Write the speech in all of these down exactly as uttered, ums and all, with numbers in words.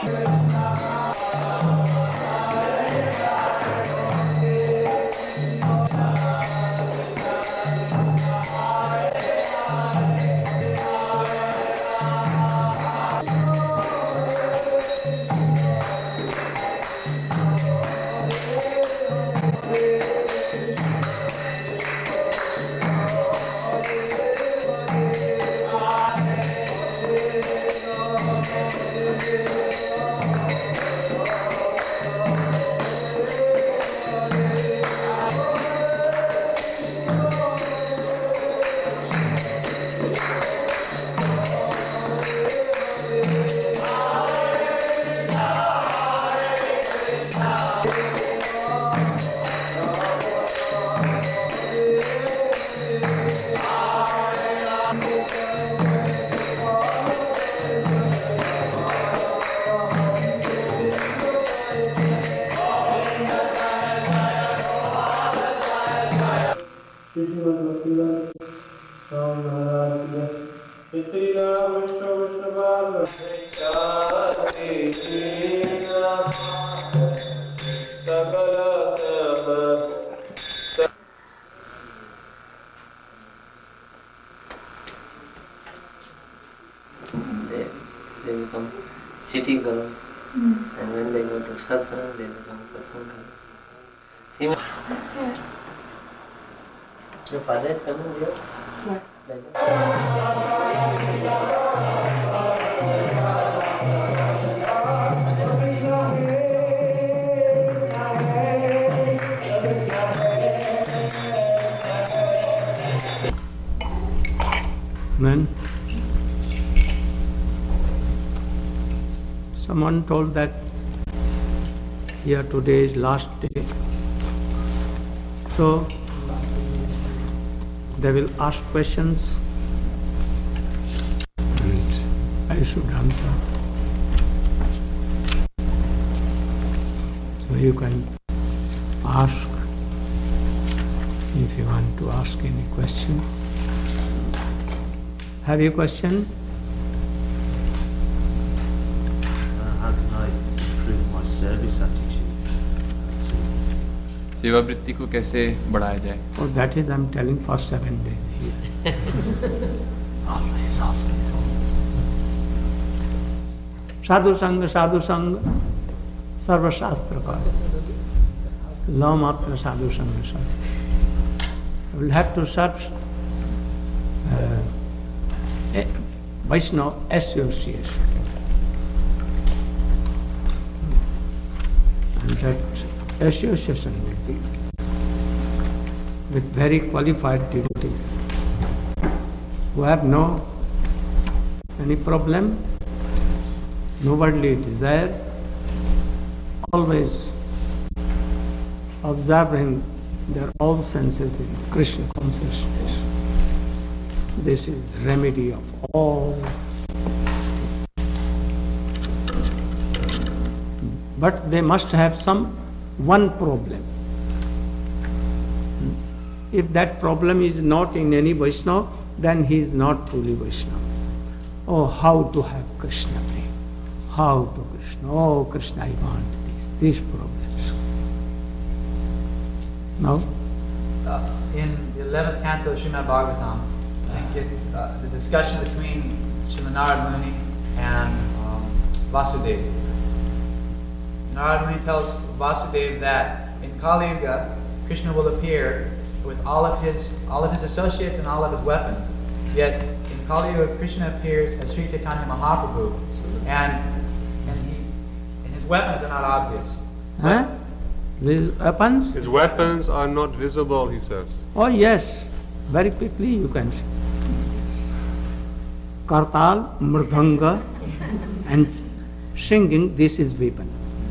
They, they become city girls, mm. and when they go to satsang, they become satsang girls. See, my... yeah. Your father is coming here? Yeah. Then someone told that here today is last day, so they will ask questions and I should answer. So you can ask if you want to ask any question. Have you a question? Uh, how can I improve my service attitude? सेवा वृत्ति को कैसे बढ़ाया जाए? Oh, that is I'm telling for seven days here. always, always. Sadhu Sangha, Sadhu Sangha, Sarva Shastra ka. Law Matra Sadhu Sangha. You will have to search uh, Vaishnava association. And that association will be with very qualified devotees who have no any problem, no worldly desire, always observing their all senses in Krishna consciousness. This is the remedy of all. But they must have some one problem. If that problem is not in any Vaishnava, then he is not truly Vaishnava. Oh, how to have Krishna prema? How to Krishna? Oh, Krishna, I want these, these problems. No? Uh, in the eleventh canto of Srimad Bhagavatam, I think it's uh, the discussion between Srimad Narad Muni and um, Vasudeva. Narad Muni tells Vasudeva that in Kali Yuga, Krishna will appear with all of his all of his associates and all of his weapons. Yet in Kali Yuga, Krishna appears as Sri Chaitanya Mahaprabhu, and and he and his weapons are not obvious. Huh? His weapons? His weapons are not visible, he says. Oh yes, very quickly you can see. Kartal, Mridanga, and singing, this is weapon.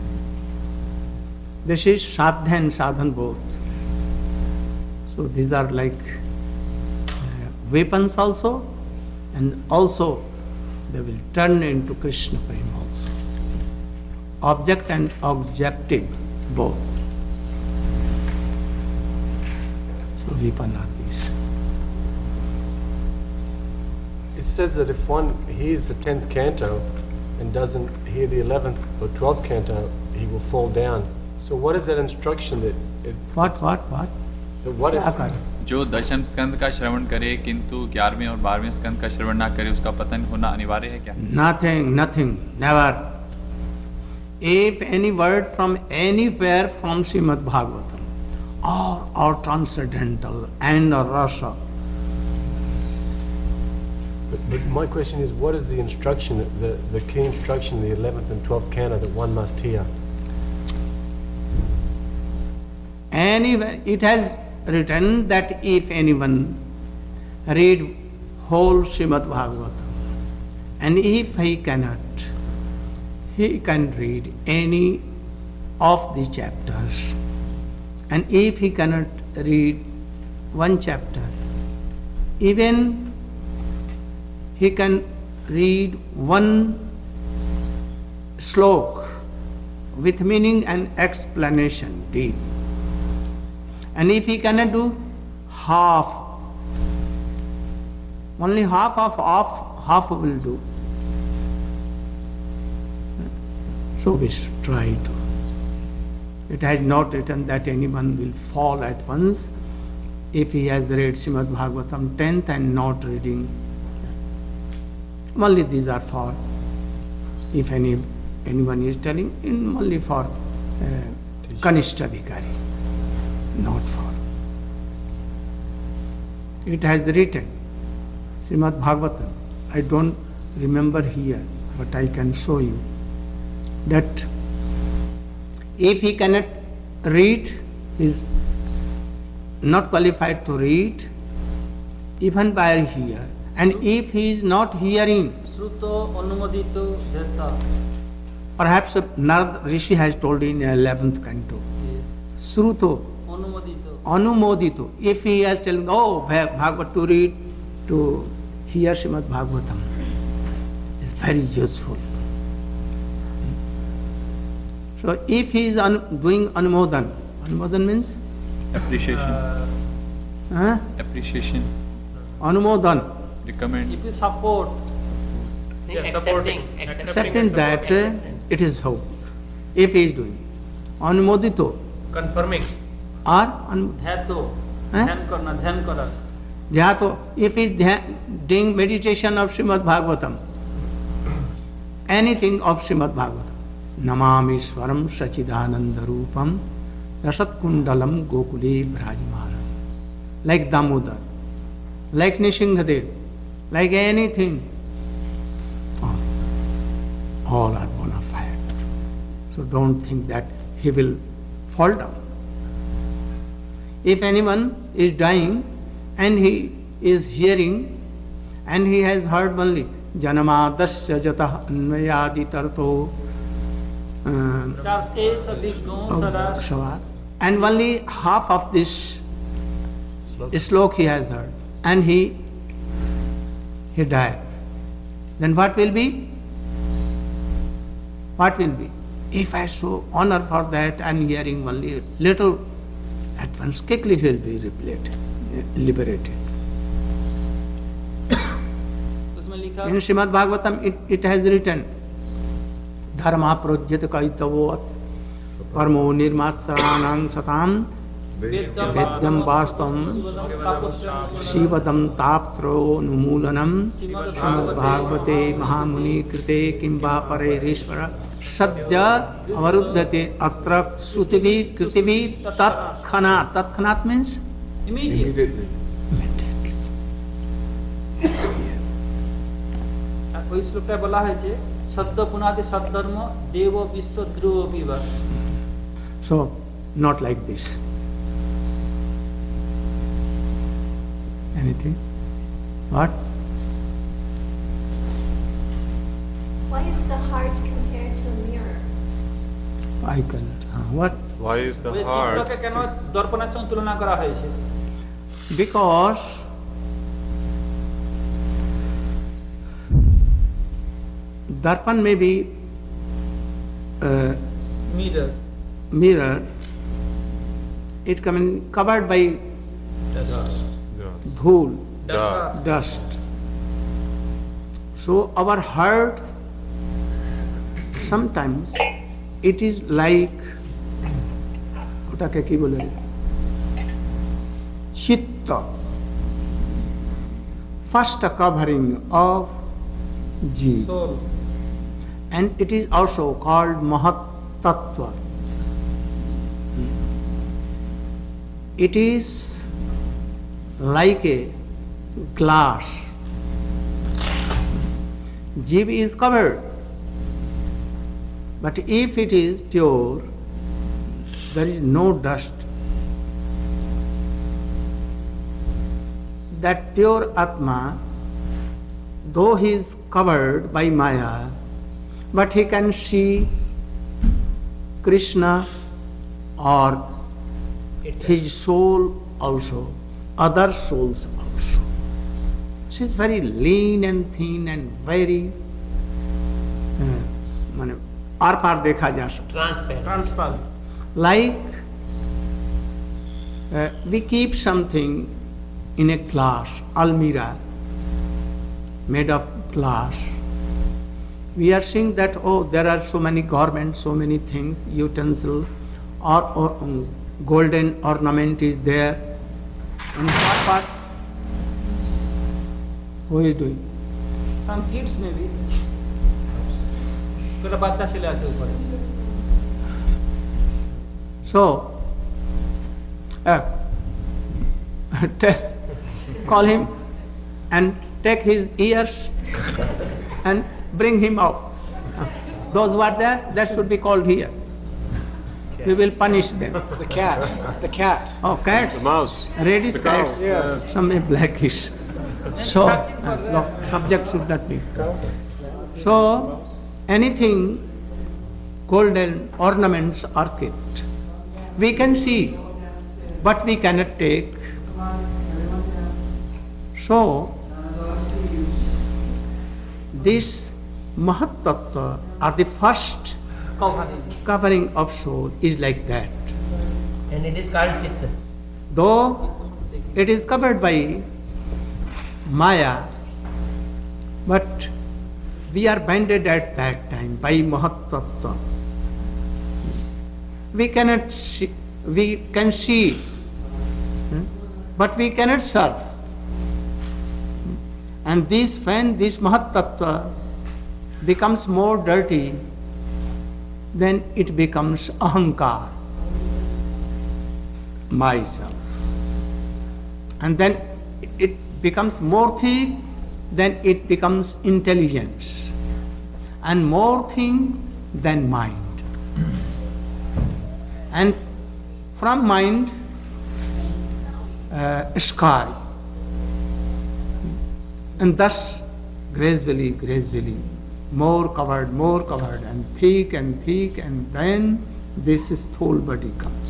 This is sadhana and sadhan both. So these are like uh, weapons also, and also they will turn into Krishna prema also. Object and objective both. So weapon are these. It says that if one hears the tenth canto and doesn't hear the eleventh or twelfth canto, he will fall down. So what is that instruction that it, What, what, what? that what क्या if, करे? जो दशम स्कंद का श्रवण करे किंतु ग्यारहवें और बारहवें स्कंद का श्रवण ना करे उसका पतन होना अनिवार्य है क्या? Nothing, nothing, never. If any word from anywhere from Srimad Bhagavatam or, or transcendental and or rasa, but, but my question is, what is the instruction, the, the key instruction in the eleventh and twelfth canto that one must hear? anyway, it has written that if anyone read whole Srimad Bhagavatam and if he cannot, he can read any of the chapters, and if he cannot read one chapter, even he can read one slok with meaning and explanation deep. And if he cannot do half, only half of half, half will do. So we should try to. It has not written that anyone will fall at once if he has read Srimad Bhagavatam tenth and not reading. Only these are for, if any anyone is telling, in only for uh, Kanishtadhikari, not for. It has written, Srimad Bhagavatam, I don't remember here, but I can show you, that if he cannot read, he is not qualified to read, even by hear, and if he is not hearing, perhaps Narad Rishi has told in eleventh canto, Sruto, Anumodito, if he has telling, oh, Bhagavad to read, to hear Srimad Bhagavatam, is very useful. So if he is un- doing Anumodan, Anumodan means? Appreciation. Uh, Huh? Appreciation. Anumodan. Recommend. if you support, Yeah, supporting. accepting, accepting, Accepting that uh, it is so. If he is doing. Anumodito. Confirming. Or an, dhyato, Huh? dhyan karna, dhyan kara. dhyato. If he is dhya- doing meditation of Srimad Bhagavatam, anything of Srimad Bhagavatam, Namami Swaram Sachidananda Rupam Rasat Kundalam Gokule Brajmaram, like Damodar, like Nishingadev, like anything, all, all are bona fide. So don't think that he will fall down. If anyone is dying and he is hearing and he has heard only Janamadasya Jatah Anvayadi Tarto um, Shava, and only half of this slok he has heard, and he he died, then what will be? What will be? If I show honor for that and hearing only little, at once quickly he will be liberated. liberated. In Srimad Bhagavatam it, it has written, Dharma projyat kaitavot parmo nirmatsaranam satam Vedyam Vastavam Shivadam Taptro Numulanam Srimad Bhagavate Mahamuni Krite Kimba Pare Rishvara Sadya Avaruddhate Atra Sutivi Kritivi Tatkhanat. Tatkhanat means? Immediately. Immediately. ওই শ্লোকটা বলা হয়েছে সদ্য পুনাতে সদ্ধর্ম দেব বিশ্ব ধ্রুব বিভা. So, not like this. Anything? What? Why is the heart compared to a mirror? I can't. Uh, what? Why is the ওই heart? চিত্তকে কেন দর্পণের সঙ্গে তুলনা করা হয়েছে? Because Darpan may be uh, Mirror. mirror, it can be covered by Dust. dhool, Dust. dust. So our heart sometimes it is like ওটাকে কি বলে চিত্ত, first covering of jeev, and it is also called Mahat Tattva. It is like a glass. Jeev is covered, but if it is pure, there is no dust. That pure Atma, though he is covered by Maya, but he can see Krishna or his soul also, other souls also. She is very lean and thin and very माने आर पार देखा जा सकता, Transparent. Transparent. like uh, we keep something in a glass, almirah made of glass. We are seeing that, oh, there are so many garments, so many things, utensils, or, or um, golden ornament is there. And what part? Who is doing? Some kids maybe. ছোট বাচ্চা ছেলে আছে উপরে। So, uh, tell, call him and take his ears and bring him out. Those who are there, that should be called here. We will punish them. The cat. The cat. Oh, cats. The mouse. Reddish The cow. cats. Yes. Some are blackish. So, uh, no, subject should not be. So, anything golden ornaments are kept. We can see, but we cannot take. So, this Mahat Tattva, or the first Covering. covering of soul, is like that. And it is called Chitta. Though it is covered by Maya, but we are banded at that time by Mahat Tattva. We cannot see, we can see, hmm, but we cannot serve. And this, when this Mahat Tattva becomes more dirty, then it becomes ahankar, myself. And then it becomes more thick, then it becomes intelligence, and more thing than mind. And from mind, uh, sky. And thus, gradually, gradually, more covered, more covered, and thick and thick, and then this whole body comes.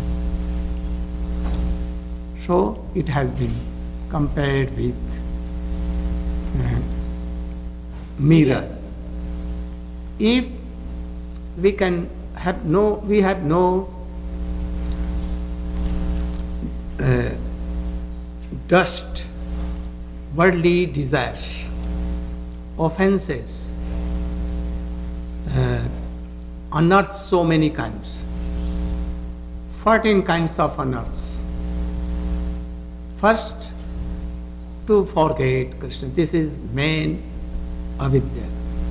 So it has been compared with uh, mirror. If we can have no, we have no uh, dust, worldly desires, offenses, uh, unearths so many kinds, fourteen kinds of unearths. First, to forget Krishna. This is main avidya.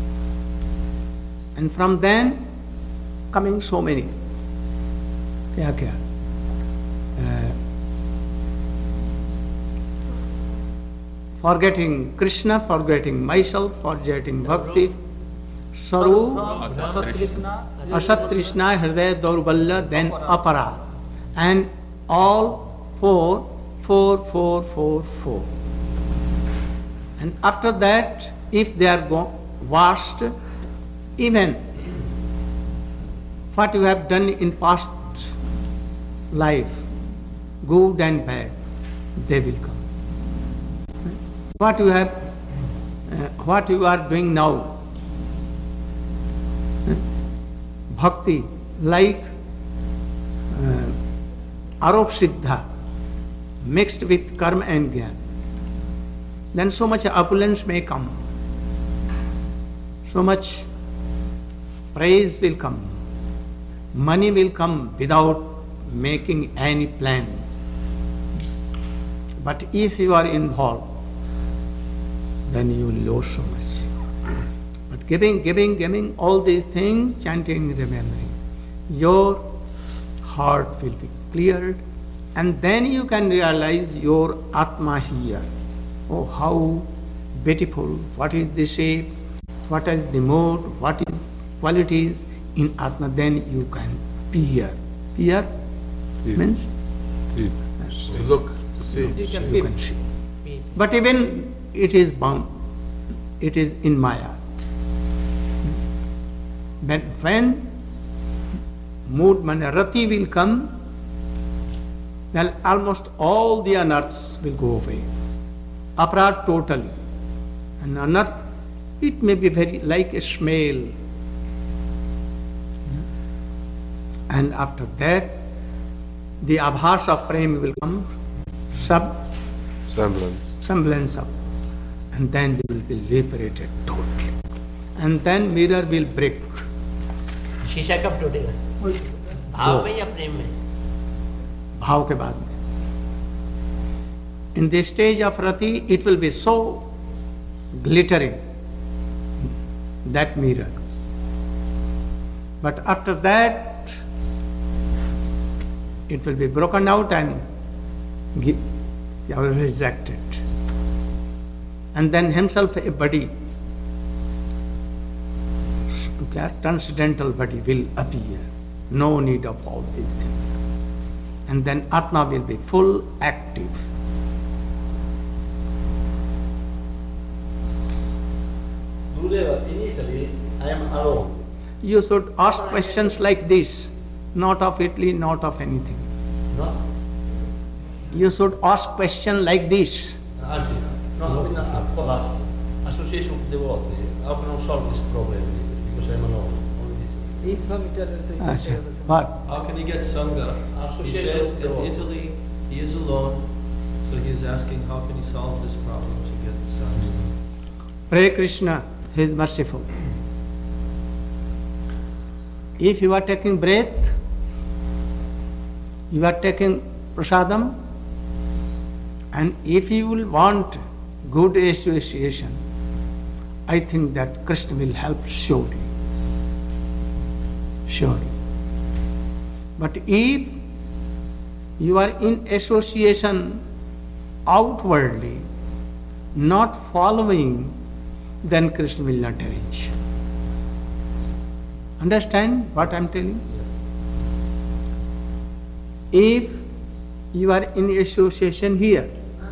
And from then, coming so many. Kya kya? Uh, forgetting Krishna, forgetting myself, forgetting bhakti, Sarup, Asat Krishna, Hridaya, Daurbalya, then Apara. And all four, four, four, four, four. And after that, if they are go- washed, even what you have done in past life, good and bad, they will come. What you have, uh, what you are doing now, bhakti, like uh, arop siddha, mixed with karma and gyan, then so much opulence may come, so much praise will come, money will come without making any plan. But if you are involved, then you will lose so much. But giving, giving, giving, all these things, chanting, remembering, your heart will be cleared, and then you can realize your Atma here. Oh, how beautiful, what is the shape, what is the mode, what is qualities in Atma, then you can peer. Peer Peer. means? Peer. To look, to see. You can You feel. can see. But even it is bound, it is in Maya. But when mood manarati will come, then almost all the unearths will go away. Aparad totally. And unearth, it may be very like a smell. And after that, the abhas of prem will come, sub Semblance. semblance of, and then they will be liberated totally. And then mirror will break. शीशा कब टूटेगा? भाव में या प्रेम में? भाव के बाद में. In the stage of rati, it will be so glittering, that mirror. But after that, it will be broken out and gi- you are rejected. And then himself a body, transcendental body will appear. No need of all these things. And then Atma will be full active. Gurudeva, in Italy, I am alone. You should ask questions like this, not of Italy, not of anything. No? You should ask questions like this. Actually, no, in a association of devotees, how can I solve this problem? Because I'm alone. Only this. He's from Italy, so he Ah, can sir. say the same. What? How can he get Sangha? He says in Italy he is alone, so he is asking how can he solve this problem to get Sangha? Pray Krishna, He is merciful. If you are taking breath, you are taking prasadam, and if you will want good association, I think that Krishna will help surely. Surely. But if you are in association outwardly, not following, then Krishna will not arrange. Understand what I am telling? If you are in association here,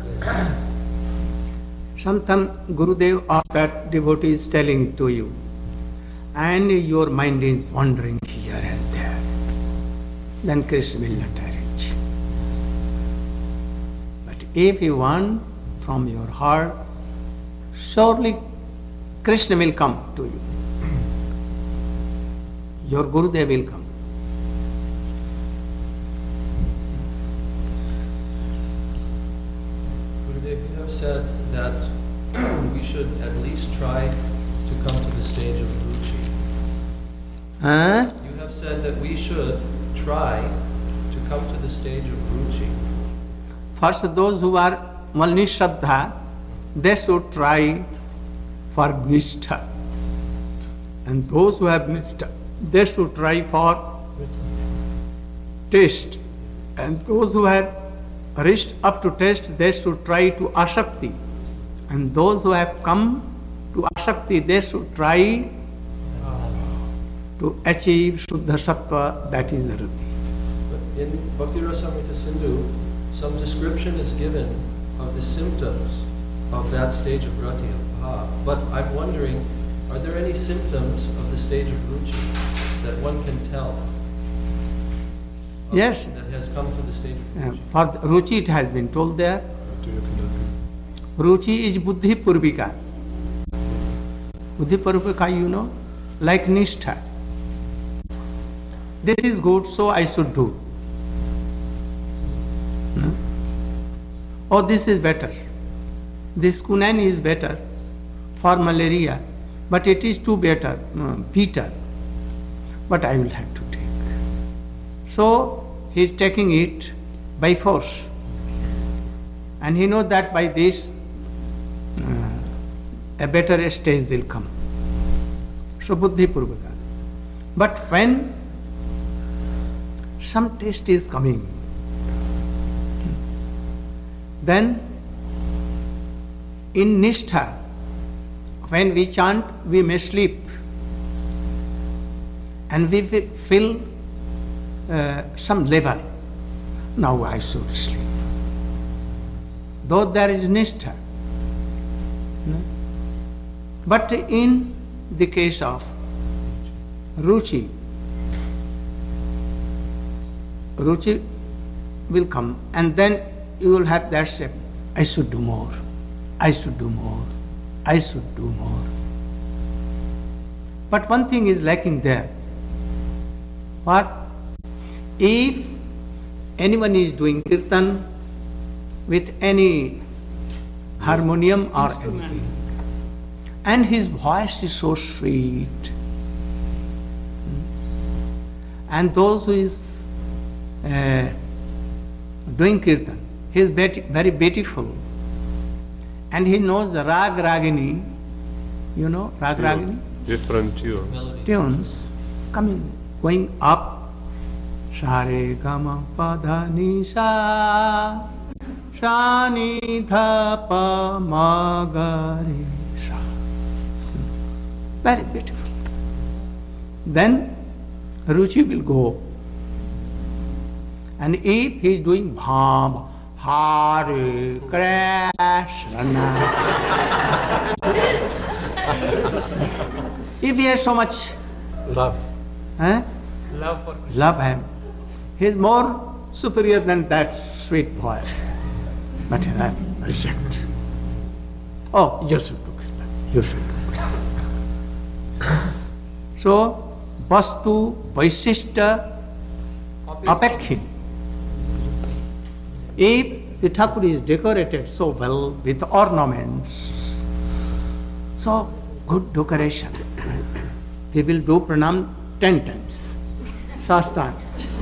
sometimes Gurudev or that devotee is telling to you, and your mind is wandering here and there, then Krishna will not arrange. But if you want from your heart, surely Krishna will come to you. Your Gurudev will come. Gurudev, you have said that we should at least try to come to the stage of ruchi. Huh? You have said that we should try to come to the stage of ruchi. First, those who are Malni Shraddha, they should try for Nishtha. And those who have Nishtha, they should try for taste. And those who have reached up to taste, they should try to Ashakti. And those who have come to Ashakti, they should try to achieve Shuddha Sattva, that is Rati. But in Bhakti Rasamrita Sindhu, some description is given of the symptoms of that stage of rati of bhav. But I'm wondering, are there any symptoms of the stage of ruchi that one can tell? of- Yes. That has come to the stage of Uh, ruchi. For the Ruchi it has been told there. Ruchi is Buddhi Purvika. Buddhi Purvika, you know, like Nishtha. This is good, so I should do. Hmm? Oh, this is better. This Kunani is better for malaria, but it is too better, uh, bitter. but I will have to take. So he is taking it by force. And he knows that by this uh, a better stage will come. So buddhi purvaka. But when some taste is coming, then in nishtha, when we chant, we may sleep and we will feel uh, some level. Now I should sleep. Though there is nishtha. No? But in the case of ruchi, ruchi will come and then you will have that step. I should do more. I should do more. I should do more. But one thing is lacking there. What? If anyone is doing kirtan with any harmonium or anything, and his voice is so sweet, and those who is uh, doing kirtan, he is very beautiful, and he knows the rag ragini, you know, rag ragini? Different tune. Tunes coming, going up. Share gama pada ni sa, sa ni tha pa ma ga re sa. Very beautiful. Then ruchi will go. And if he is doing bham, Hare Krishna, if he has so much love, eh? Love for Krishna. Love him, he is more superior than that sweet boy. But I reject. Oh, you should do Krishna. You should do Krishna. So, Vastu Vaishishta Apekhi. If the Thakur is decorated so well with ornaments, so good decoration, we will do pranam ten times, sastang.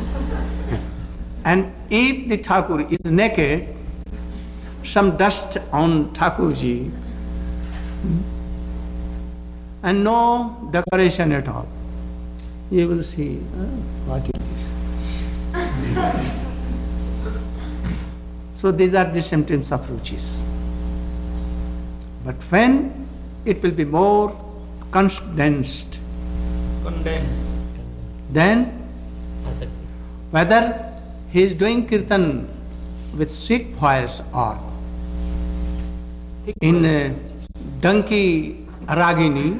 And if the Thakur is naked, some dust on Thakurji, and no decoration at all, you will see, oh, what is this? So these are the symptoms of ruchis. But when it will be more condensed, Condensed. then whether he is doing kirtan with sweet voice or in uh, donkey ragini,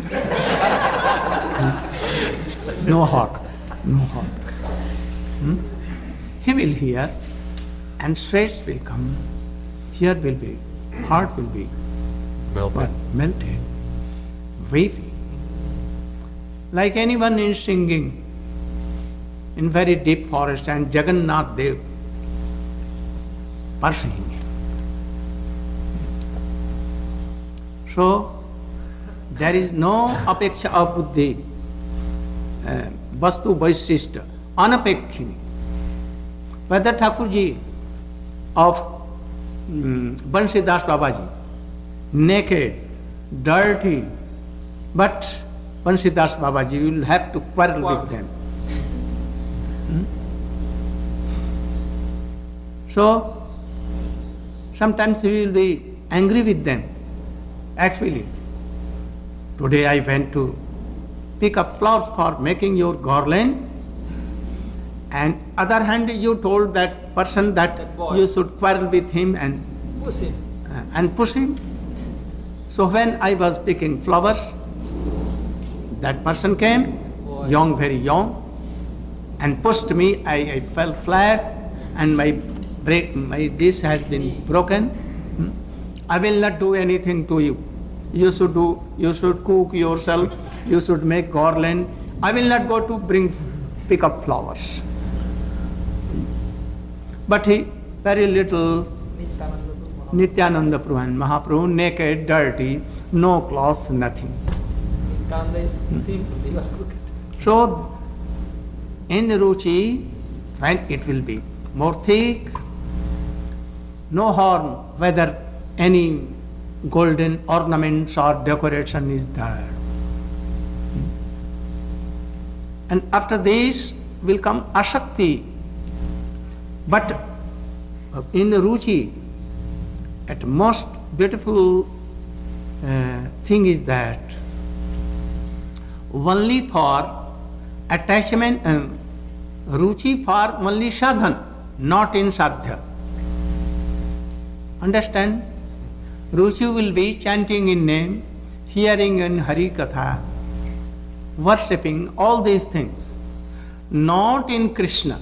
no hot, no hot. Hmm? He will hear and sweats will come. Here will be, heart will be melted. melted, weeping. Like anyone is singing in very deep forest and Jagannath Dev pursuing him. So, there is no apeksha of buddhi, uh, vastu vaishishta, anapekkhini. Whether Thakurji of um, Bansidas Babaji, naked, dirty, but Bansidas Babaji, you will have to quarrel wow. with them. Hmm? So, sometimes we will be angry with them. Actually, today I went to pick up flowers for making your garland, and other hand you told that person that, that you should quarrel with him and push him. Uh, and push him. So when I was picking flowers, that person came, boy. young, very young, and pushed me. I, I fell flat, and my break, my this has been broken. Hmm? I will not do anything to you. You should do. You should cook yourself. You should make garland. I will not go to bring pick up flowers. But he very little. Nityananda Prabhu and Mahaprabhu, naked, dirty, no clothes, nothing. Nityananda is simple, he was crooked. So in Ruchi, when it will be more thick, no harm whether any golden ornaments or decoration is there. And after this will come Asakti. But in Ruchi, at most beautiful uh, thing is that only for attachment, uh, Ruchi for only sadhan, not in sadhya. Understand? Ruchi will be chanting in name, hearing in Hari Katha, worshipping, all these things, not in Krishna.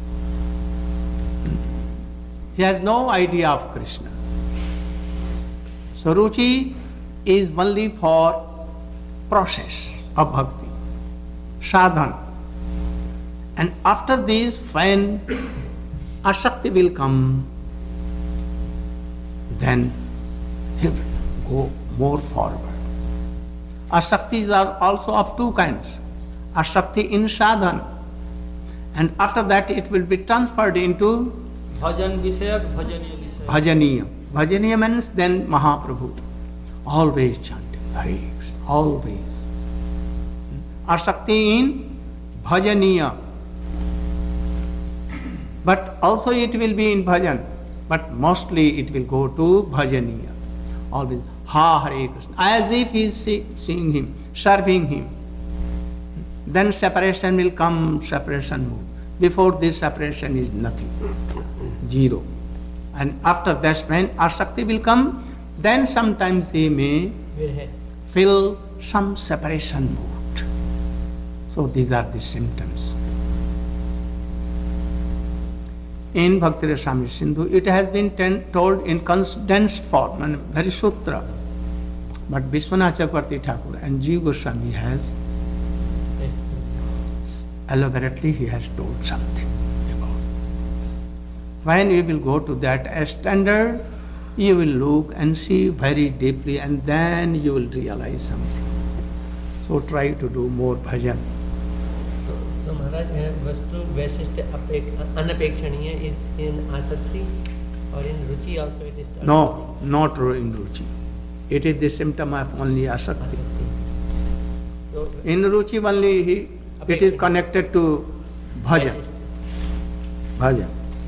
He has no idea of Krishna. So Ruchi is only for process of bhakti, sadhan. And after this, when Asakti will come, then he will go more forward. Asaktis are also of two kinds. Asakti in sadhan, and after that it will be transferred into Bhajan Vishayak, Bhajaniya Vishayak. Bhajaniya. Bhajaniya means then Mahaprabhu. Always chanting Hare, always. Asakti in Bhajaniya. But also it will be in bhajan, but mostly it will go to Bhajaniya. Always Ha Hare Krishna, as if he is see, seeing him, serving him. Then separation will come, separation move. Before this, separation is nothing, zero. And after that, when Asakti will come, then sometimes he may feel some separation mood. So these are the symptoms. In Bhakti Rasamrita Sindhu, it has been ten, told in condensed form, and very sutra. But Vishwanath Chakravarti Thakur and Jiva Goswami has elaborately he has told something about it. When you will go to that as standard, you will look and see very deeply, and then you will realize something. So try to do more bhajan. So Maharaj, Vastu Vaishishta Anapekshaniya is in Asakti, or in Ruchi also it is? No, not in Ruchi. It is the symptom of only Asakti. Asakti. So in Ruchi only he, it is connected to bhajan. Vaishishta. Bhajan.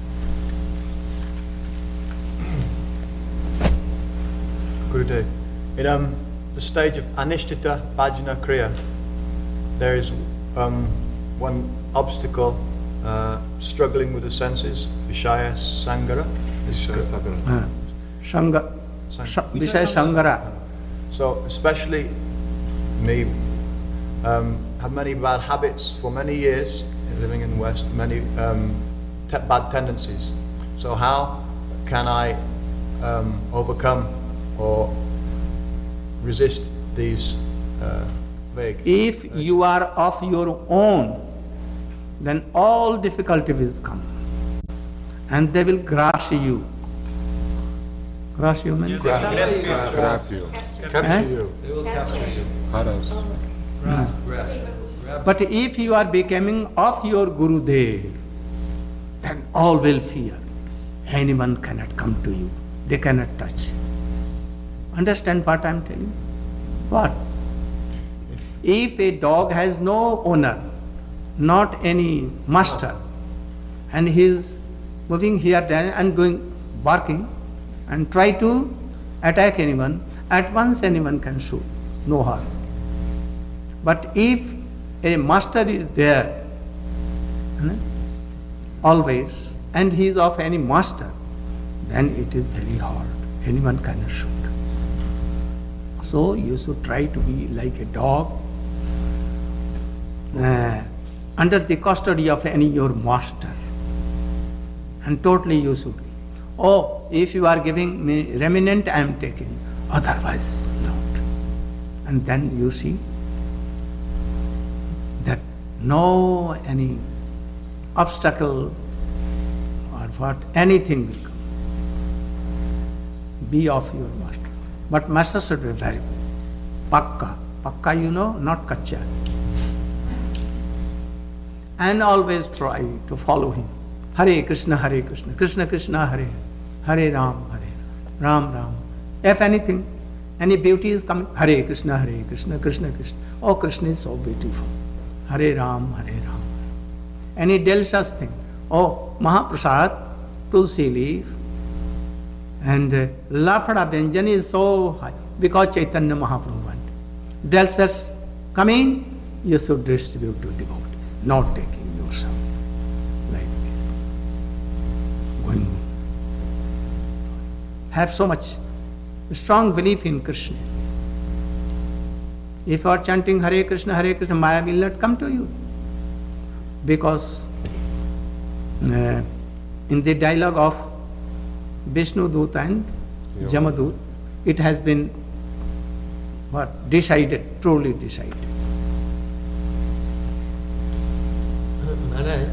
Gurudev, in um, the stage of Anishtita Bhajana Kriya, there is um, one obstacle, uh, struggling with the senses, Vishaya Sangara. Vishaya Sangara. Uh, Sanga, Sang- Vishaya Sangara. So, especially me, um, have many bad habits for many years, living in the West, many um, te- bad tendencies. So how can I um, overcome or resist these uh, vague? If you are of your own, then all difficulty will come, and they will grasp you. Grasp you means? Grasp you. Capture Eh? you. They will capture you. Haras. Grasp, grasp. Grab. But if you are becoming of your Gurudev, then all will fear. Anyone cannot come to you. They cannot touch. Understand what I am telling? What? If a dog has no owner, not any master, and he is moving here, there, and doing barking, and try to attack anyone, at once anyone can shoot, no harm. But if a master is there, hmm, always, and he is of any master, then it is very hard. Anyone can shoot. So you should try to be like a dog, uh, under the custody of any your master, and totally you should be. Oh, if you are giving me remnant, I am taking, otherwise not. And then you see that no any obstacle or what, anything will come. Be of your master. But master should be very pakka. Pakka, you know, not kacha. and always try to follow him. Hare Krishna, Hare Krishna, Krishna Krishna, Hare Hare Ram, Hare Ram, Ram. If anything, any beauty is coming, Hare Krishna, Hare Krishna, Krishna Krishna. Oh, Krishna is so beautiful. Hare Ram, Hare Ram. Any delicious thing. Oh, Mahaprasad, Tulsi leaf, and uh, Lafada Vyanjan is so high because Chaitanya Mahaprabhu went. Delicious coming, you should distribute to devotees, not taking yourself like this. Going. Have so much strong belief in Krishna. If you are chanting Hare Krishna, Hare Krishna, Maya will not come to you. Because uh, in the dialogue of Vishnu Dut and Jamadut, it has been what? Decided, truly decided. Maharaj,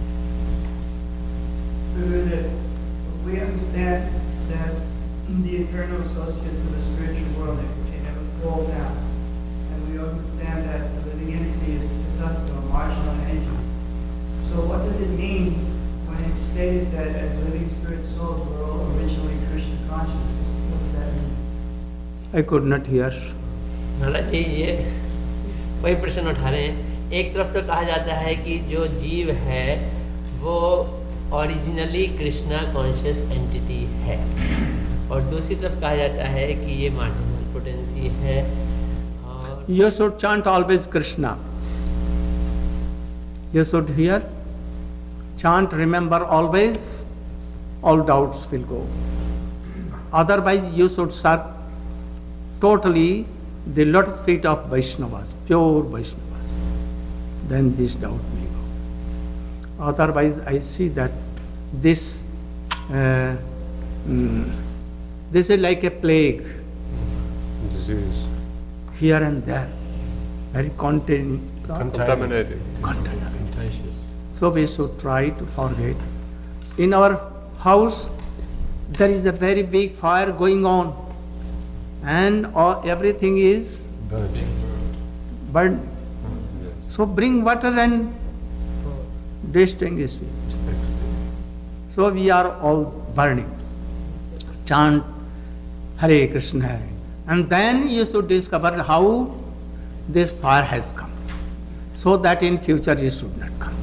we understand that the eternal associates of the spiritual world, they never fall down. And we understand that the living entity is thus a marginal energy. So what does it mean when it's stated that as living spirit souls we're all originally Krishna conscious? What does that mean? I could not hear. महाराज जी ये वही प्रश्न उठा रहे हैं। एक तरफ तो कहा जाता है कि जो जीव है वो ओरिजिनली कृष्णा कॉन्शियस एंटिटी है, और दूसरी तरफ कहा जाता है कि ये मार्जिनल पोटेंसी है। और You should chant always Krishna. You should hear, chant, remember always, all doubts will go. Otherwise you should serve totally the lotus feet of Vaishnavas, pure Vaishnavas. Then this doubt will go. Otherwise I see that this uh, mm, this is like a plague. Disease. Here and there, very containing, Contaminated. contaminated. So we should try to forget. In our house, there is a very big fire going on, and all, everything is Burning. burned. So bring water and distinguish it. So we are all burning. Chant Hare Krishna, Hare. And then you should discover how this fire has come, so that in future it should not come.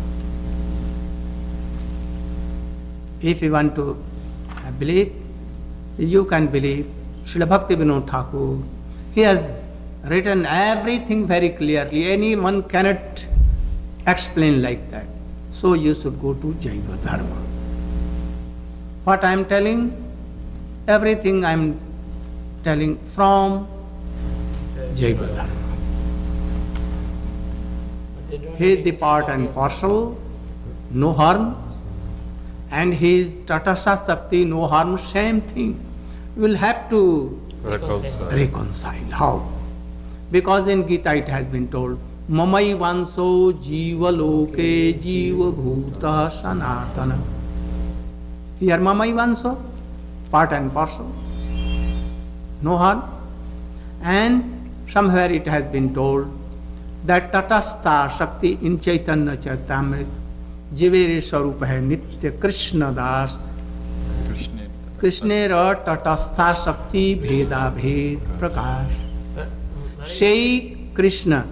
If you want to believe, you can believe. Srila Bhakti Vinod Thakur, he has written everything very clearly. Anyone cannot explain like that. So you should go to Jaiva Dharma. What I am telling, everything I am telling from Jaiva Dharma. He is the part and parcel, no harm, and he is Tatastha Shakti, no harm, same thing. You will have to Reconcile. reconcile. How? Because in Gita it has been told, Mamai vanso jiva loke jiva bhuta sanatana. Here Mamai vanso, part and parcel, no harm. And somewhere it has been told that Tatastha Shakti in Chaitanya Charitamrita Jivere Swarup hai Nitya Krishna Das Krishnera Tatastha Shakti Bheda Bhed Prakash. Say Krishna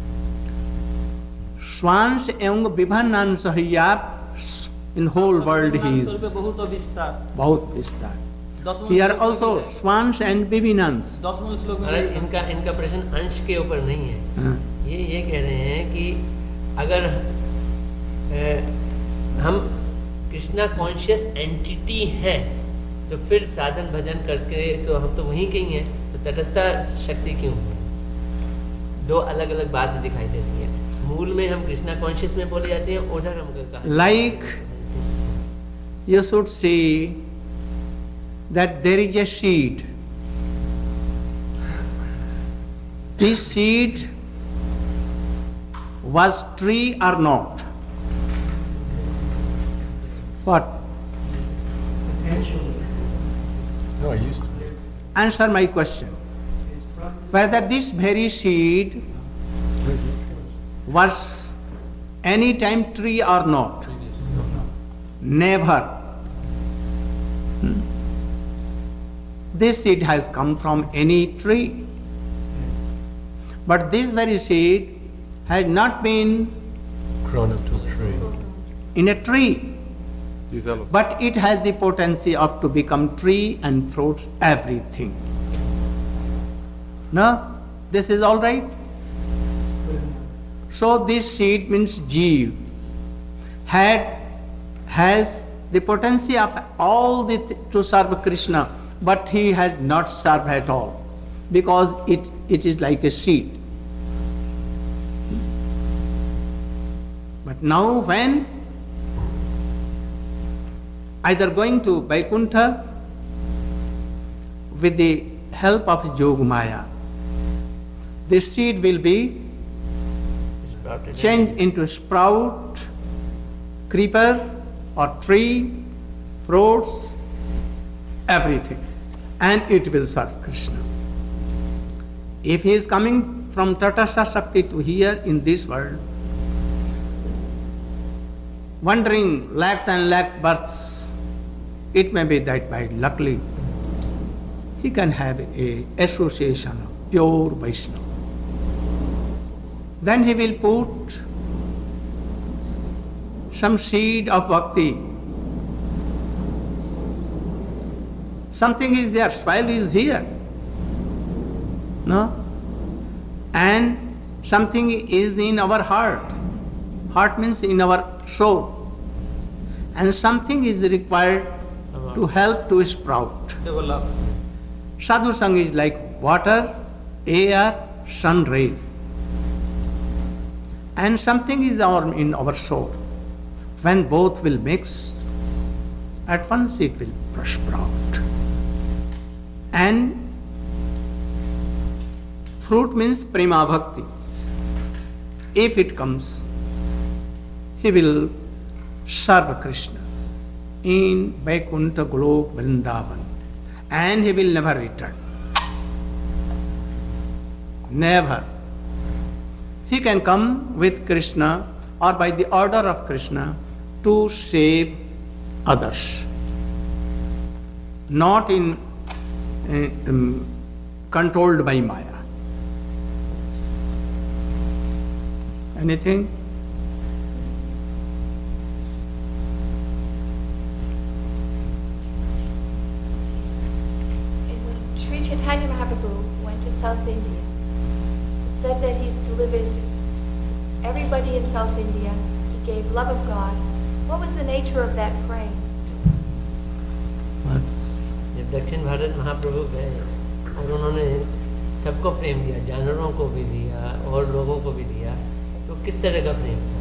Swans एवं विभिन्न अंश है, in whole world he is बहुत विस्तार. Here also swans and bivinans. इनका इनका प्रश्न अंश के ऊपर नहीं है. ये ये कह रहे हैं कि अगर ए, हम कृष्णा कॉन्शियस एंटिटी हैं तो फिर साधन भजन करके तो हम तो वहीं कहीं हैं, तो तटस्थ शक्ति क्यों है? दो अलग अलग बातें दिखाई देती हैं. मूल में हम कृष्णा कॉन्शियस में बोले जाते हैं, उधर हम कहा Like you should see that there is a seed. This seed was tree or not? What? Potentially. No, I used to. Answer my question. Whether this very seed was any time tree or not? Never. Hmm? This seed has come from any tree. But this very seed has not been grown into a tree. In a tree. Developed. But it has the potency of to become tree and fruits, everything. No? This is all right? So this seed means Jeev had has the potency of all the th- to serve Krishna, but he has not served at all because it, it is like a seed. But now when either going to Vaikuntha with the help of Yogamaya, this seed will be changed into sprout, creeper or tree, fruits, everything, and it will serve Krishna. If he is coming from Tatastha Shakti to here in this world, wandering lakhs and lakhs births, it may be that by luckily he can have a association of pure Vaishnava. Then he will put some seed of bhakti. Something is there, soil is here. No? And something is in our heart. Heart means in our soul. And something is required to help to sprout. Sadhu Sangha is like water, air, sun rays. And something is our, in our soul. When both will mix, at once it will sprout. And fruit means prema bhakti. If it comes, he will serve Krishna in Vaikuntha Golok Vrindavan, and he will never return. Never. He can come with Krishna or by the order of Krishna to save others. Not in uh, um, controlled by Maya. Anything? When Sri Chaitanya Mahaprabhu went to South India, it said that he's delivered everybody in South India. He gave love of God. What was the nature of that praying? What? जब दक्षिण भारत महाप्रभु गए और उन्होंने सबको प्रेम दिया, जानवरों को भी दिया और लोगों को भी दिया, तो किस तरह का प्रेम था?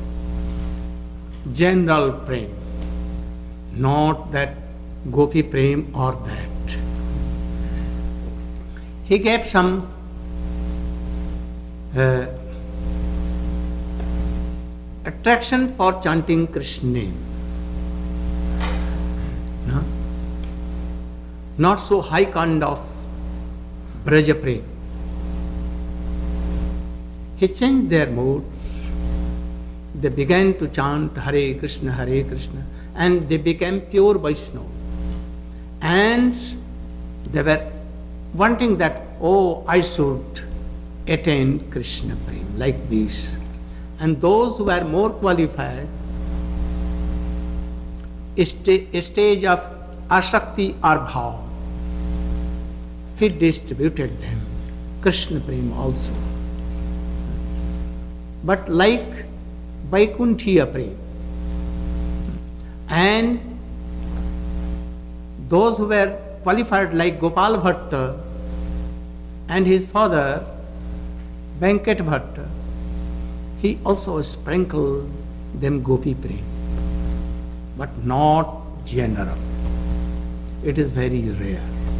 General prem, not that gopi prem or that. He gave some uh, attraction for chanting Krishna name. No? Not so high kind of Braja prem. He changed their mood. They began to chant Hare Krishna, Hare Krishna, and they became pure Vaishnava. And they were wanting that, oh, I should attain Krishna prem, like this. And those who were more qualified, a, sta- a stage of asakti or bhav, he distributed them, Krishna prem also. But like Vaikunthiya prem, and those who were qualified like Gopal Bhatta and his father Venkat Bhatta, he also sprinkled them gopi prem, but not general. It is very rare.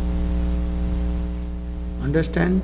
Understand?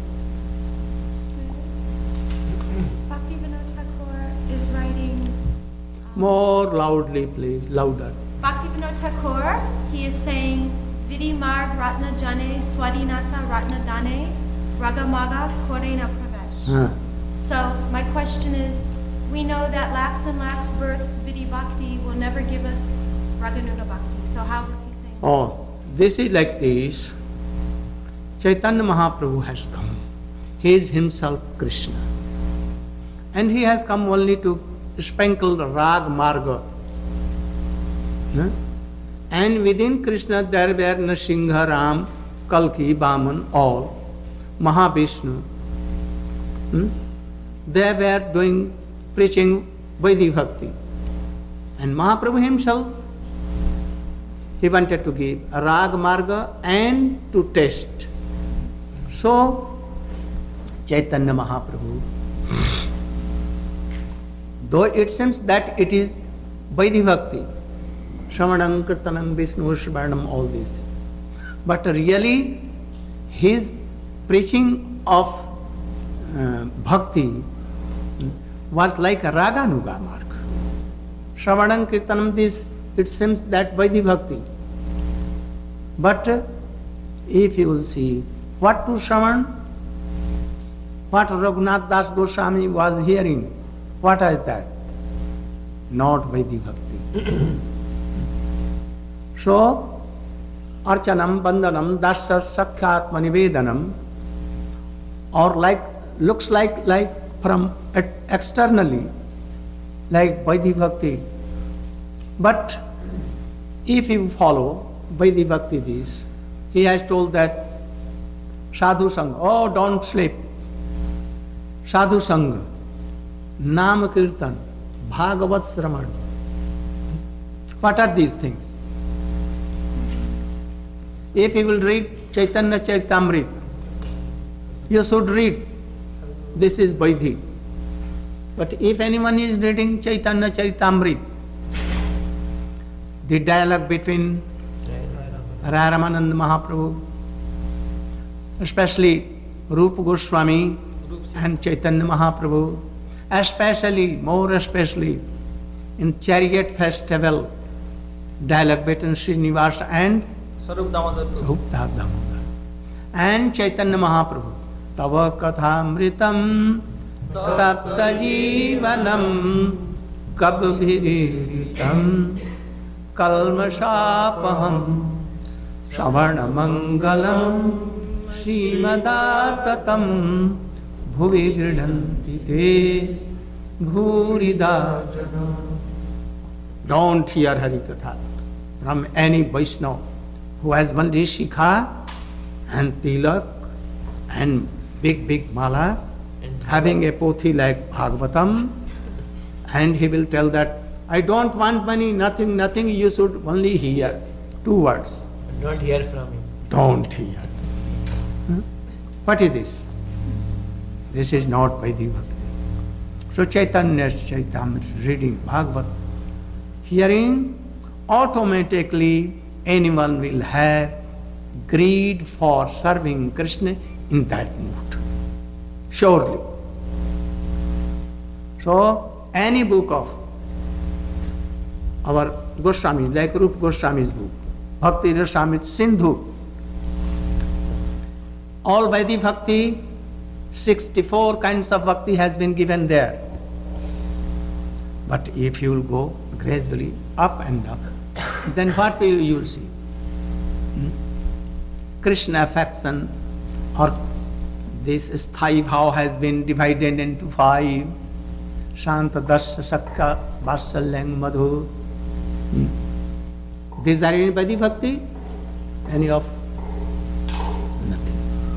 Bhaktivinoda Thakur is writing. More loudly, please, louder. Bhaktivinoda Thakur, he is saying, Vidi Marg Ratna Jane Swadinata Ratna Dane Ragamaga Korena Pravesh. Huh. So my question is, we know that lakhs and lakhs births, Vidhi Bhakti, will never give us Raganuga Bhakti. So how is he saying? Oh, this is like this. Chaitanya Mahaprabhu has come. He is himself Krishna. And he has come only to sprinkle the Rag Marga. No? And within Krishna there were Nrsimha, Ram, Kalki, Vaman, all, Mahavishnu. Hmm? They were doing, preaching Vaidhi Bhakti. And Mahaprabhu himself, he wanted to give a Rag Marga and to test. So, Chaitanya Mahaprabhu, though it seems that it is Vaidhi Bhakti, Shravanam, Kirtanam, Vishnu, Shravanam, all these things. But really, his preaching of uh, Bhakti was like a Raganuga mark. Shravanam, Kirtanam, this, it seems that Vaidhi Bhakti. But uh, if you will see, what to Shravan, what Raghunath Das Goswami was hearing, what is that? Not Vaidhi Bhakti. So, Archanam, Bandhanam, Dasya, Sakhyat, Manivedanam, or like, looks like, like from externally, like Vaidhi Bhakti. But if you follow Vaidhi Bhakti this, he has told that Sadhu Sangha, oh don't sleep. Sadhu Sangha, Nam Kirtan, Bhagavat Sraman. What are these things? If you will read Chaitanya Charitamrita, you should read, this is Vaidhi. But if anyone is reading Chaitanya Charitamrita, the dialogue between Raya Ramananda Mahaprabhu, especially Rupa Goswami and Chaitanya Mahaprabhu, especially, more especially, in Chariot Festival, dialogue between Srinivasa and Sarup Damodar Damodar and Chaitanya Mahaprabhu. Tava kathamritam tapta jivanam kabhiritam kalmashapaham Shavarna mangalam Srimadattatam Bhuvi gridhanti te bhuridajana. Don't hear Harikatha from any Vaishnava who has only Shikha and Tilak and big, big mala, having a pothi like Bhagavatam, and he will tell that, I don't want money, nothing, nothing, you should only hear two words. Not hear from him. Don't hear. Hmm? What is this? This is not Vaidhi Bhakti. So Chaitanya Charitamrita, reading Bhagavat, hearing, automatically anyone will have greed for serving Krishna in that mood. Surely. So, any book of our Goswami, like Rupa Goswami's book, Bhakti Rasamrita Sindhu, all Vaidhi Bhakti, sixty-four kinds of Bhakti has been given there. But if you will go gradually up and up, then what will you will see? Hmm? Krishna affection, or this Sthai Bhav has been divided into five. Shanta, Dasya, Sakya, Vatsalyam, Madhu. Hmm? These are in Vaidhi Bhakti? Any of? Nothing.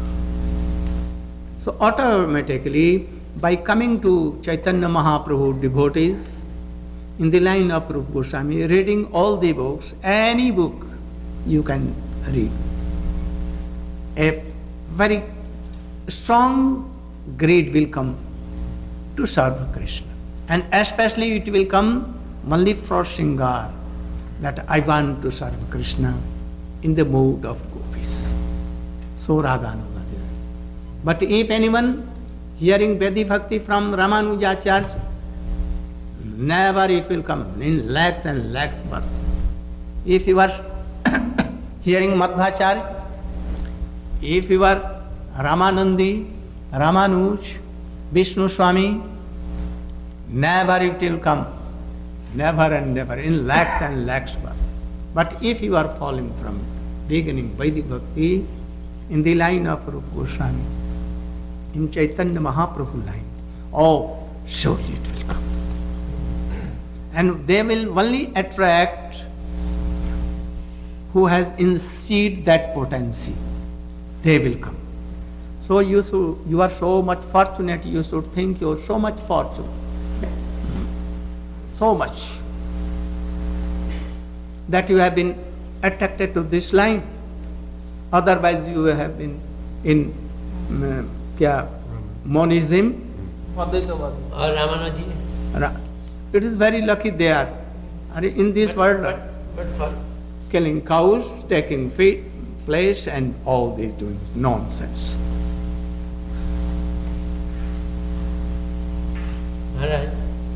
So automatically, by coming to Chaitanya Mahaprabhu devotees, in the line of Rupa Goswami, reading all the books, any book you can read, a very strong greed will come to serve Krishna. And especially it will come only for Shringar, that I want to serve Krishna in the mood of gopis. So Raganuga. But if anyone hearing Vaidhi Bhakti from Ramanujacharya, never it will come in lakhs and lakhs births. If you are hearing Madhvacharya, if you are Ramanandi, Ramanuj, Vishnu Swami, Never it will come. Never and never, in lakhs and lakhs birth. But if you are falling from beginning Vedic Bhakti, in the line of Rupa Goswami, in Chaitanya Mahaprabhu line, oh, surely it will come. And they will only attract who has in seed that potency. They will come. So you should, you are so much fortunate, you should think you are so much fortunate. So much that you have been attracted to this line. Otherwise you have been in uh, kya, monism. Or Ramanuji. It is very lucky they are. In this but, world, but, but for killing cows, taking feet, flesh, and all these doing nonsense. Maharaj,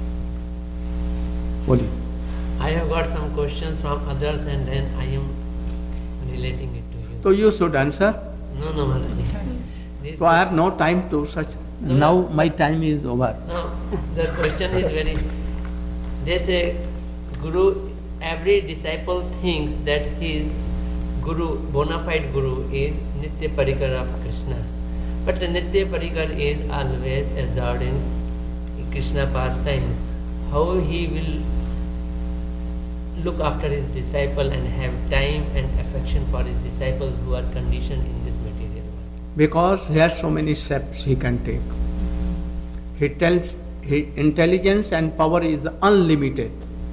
Holy. I have got some questions from others and then I am relating it to you. So you should answer. No, no, Maharaj. So I have no time to such. No, now my time is over. No, the question is very. They say, Guru, every disciple thinks that his Guru, bona fide Guru, is Nitya Parikar of Krishna. But the Nitya Parikar is always absorbed in Krishna pastimes. How he will look after his disciple and have time and affection for his disciples who are conditioned in this material world? Because he has so many steps he can take. He tells his intelligence and power is unlimited.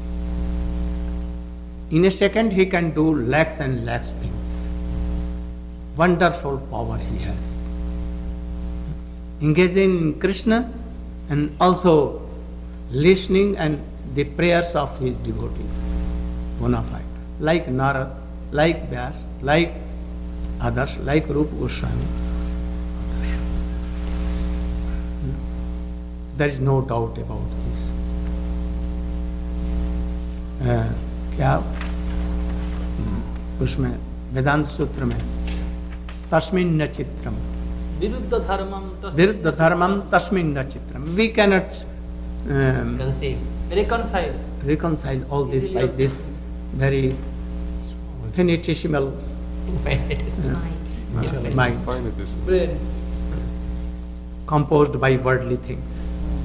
In a second he can do lakhs and lakhs things. Wonderful power he has. Engaging in Krishna and also listening and the prayers of his devotees. Bona fide. Like Narad, like Vyas, like others, like Rupa Goswami. There is no doubt about this. Uh, क्या उसमें वेदांत सूत्र में तस्मिन् न चित्रम विरुद्ध धर्मम विरुद्ध धर्मम तस्मिन् न चित्रम. We cannot um, conceive, reconcile, reconcile all this by this very finitesimal uh, mind, brain, composed by worldly things.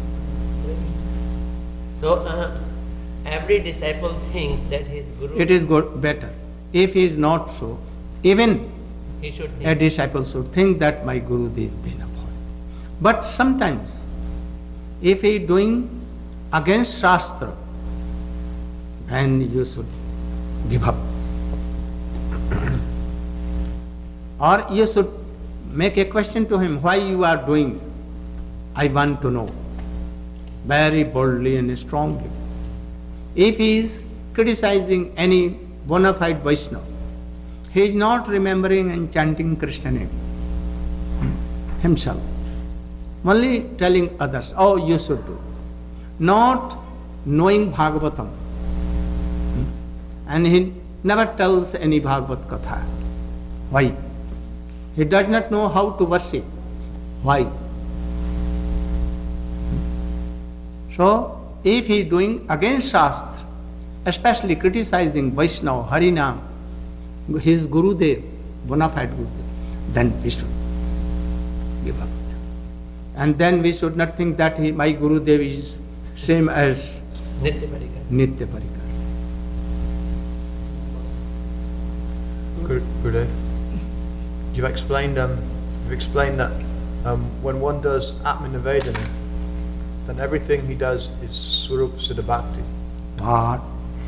So uh, every disciple thinks that his Guru. It is good, better. If he is not so, even he should think. a disciple should think that my Guru is been upon. But sometimes, if he is doing against Shastra, then you should give up. Or you should make a question to him, why you are doing? I want to know. Very boldly and strongly. If he is criticizing any bona fide Vaishnava, he is not remembering and chanting Krishna name himself. Only telling others, oh, you should do. Not knowing Bhagavatam. And he never tells any Bhagavad Katha. Why? He does not know how to worship. Why? So, if he is doing against Shastra, especially criticizing Vaishnava, Harinam, his Gurudev, bona fide Gurudev, then we should give up. And then we should not think that he, my Gurudev is same as Nitya Parikar. Nitya Parikar. Good, Gurudev. You've explained, um, you've explained that um, when one does Atma Nivedana, then everything he does is Swarup Siddha Bhakti. What?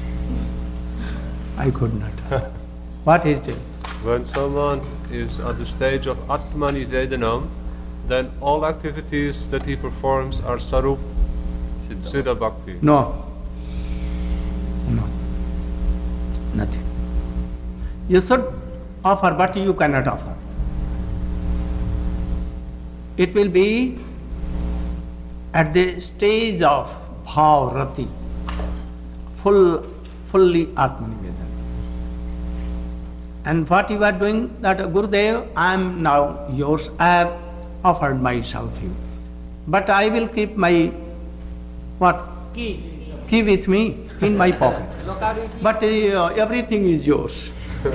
I could not. What is it? When someone is at the stage of Atmani Vedanam, then all activities that he performs are Sarup Siddha Bhakti. No. No. Nothing. You should offer, but you cannot offer. It will be at the stage of Bhav Rati, full, fully Atmanivedana. And what you are doing, that Gurudev, I am now yours, I have offered myself you. But I will keep my What? Key. Key with me in my pocket. But uh, everything is yours.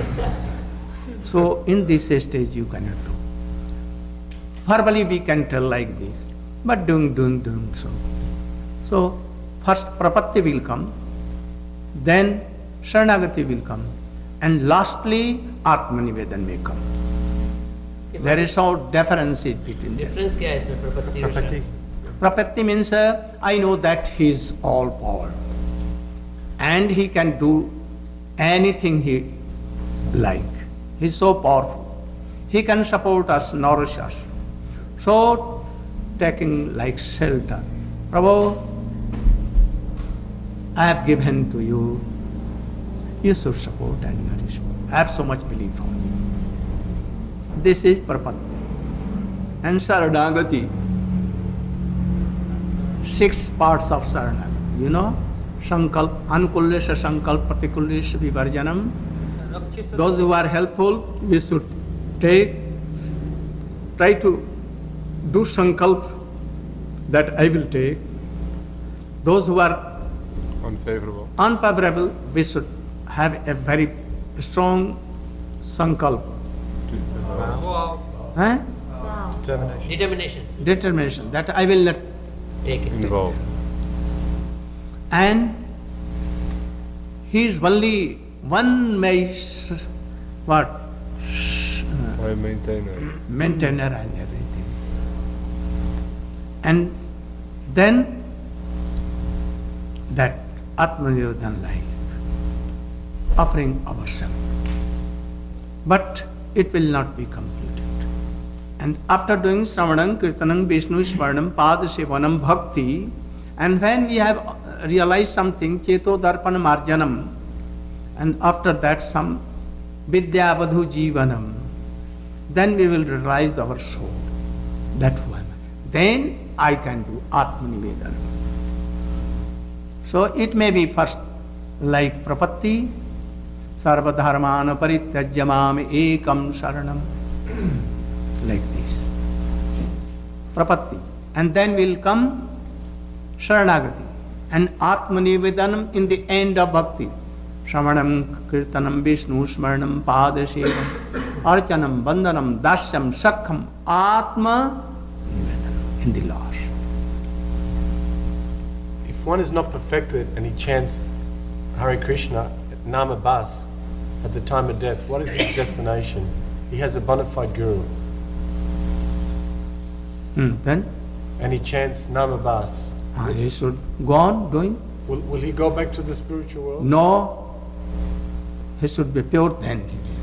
So in this stage you cannot do. Verbally we can tell like this, but doing, doing, doing so. So first prapatti will come, then Sharanagati will come, and lastly Atmanivedan may come. There is no difference between them. Difference क्या है इसमें प्रपत्ति और Prapatti. Prapatti means uh, I know that he is all power and he can do anything he like. He is so powerful. He can support us, nourish us. So taking like shelter. Prabhu, I have given to you. You should support and nourish me. I have so much belief on you. This is Prapatti. And Saranagati. Six parts of Saranagati. You know? Sankalp, Anukullesha Sankalp, Partikullesha Vivarjanam. Those who are helpful, we should take, try to do Sankalp that I will take. Those who are unfavorable, unfavorable, we should have a very strong Sankalp. Wow. Huh? Wow. Determination. Determination. Determination that I will not Take it. involved. And he is only one may what I maintainer. maintainer and everything. And then that Atmanivedan life, offering ourselves. But it will not be completed. And after doing Sravanam, Kirtanam, Vishnu, Smaranam, Pada Sevanam, Bhakti, and when we have realized something, Cheto Darpanam Arjanam, and after that some Vidya Vadhu Jivanam, then we will realize our soul. That who am I? Then I can do Atmanivedanam. So it may be first like Prapatti, Sarvadharmana Parityajyamam Ekam Saranam, like this. Prapatti. And then will come Sharanagati and Atmanivedanam in the end of Bhakti. Shravanam, Kirtanam, Vishnu, Smaranam, Padasevam, Archanam, Bandhanam, Dasyam, Sakham, Atma Nivedanam in the last. If one is not perfected and he chants Hare Krishna, Nama Bas, at the time of death, what is his destination? He has a bona fide guru. Hmm, then? And he chants Nama Bas. Ah, he should go on doing? Will, will he go back to the spiritual world? No. He should be pure then.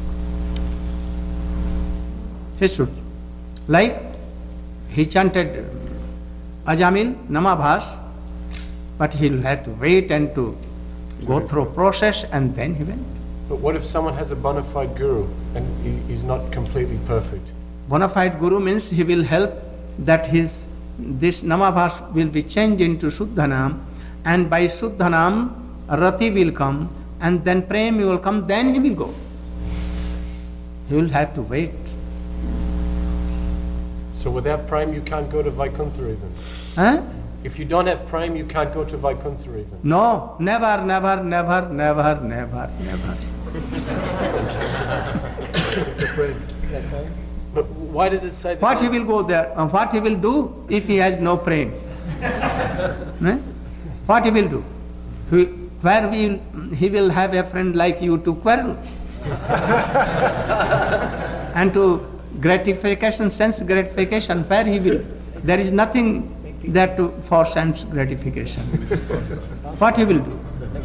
He should. Like he chanted Ajamil, Namabhas, but he'll have to wait and to go through process and then he went. But what if someone has a bona fide guru and he, he's not completely perfect? Bona fide guru means he will help that his this Namabhas will be changed into Suddhanam, and by Suddhanam Rati will come, and then Prem will come, then he will go. He will have to wait. So without Prem you can't go to Vaikuntha even? Huh? If you don't have Prem you can't go to Vaikuntha even? No, never, never, never, never, never, never. But why does it say that? What he will go there? Uh, what he will do if he has no prem? Eh? What he will do? He, where will, he will have a friend like you to quarrel and to gratification, sense gratification, where he will. There is nothing there to for sense gratification. What he will do?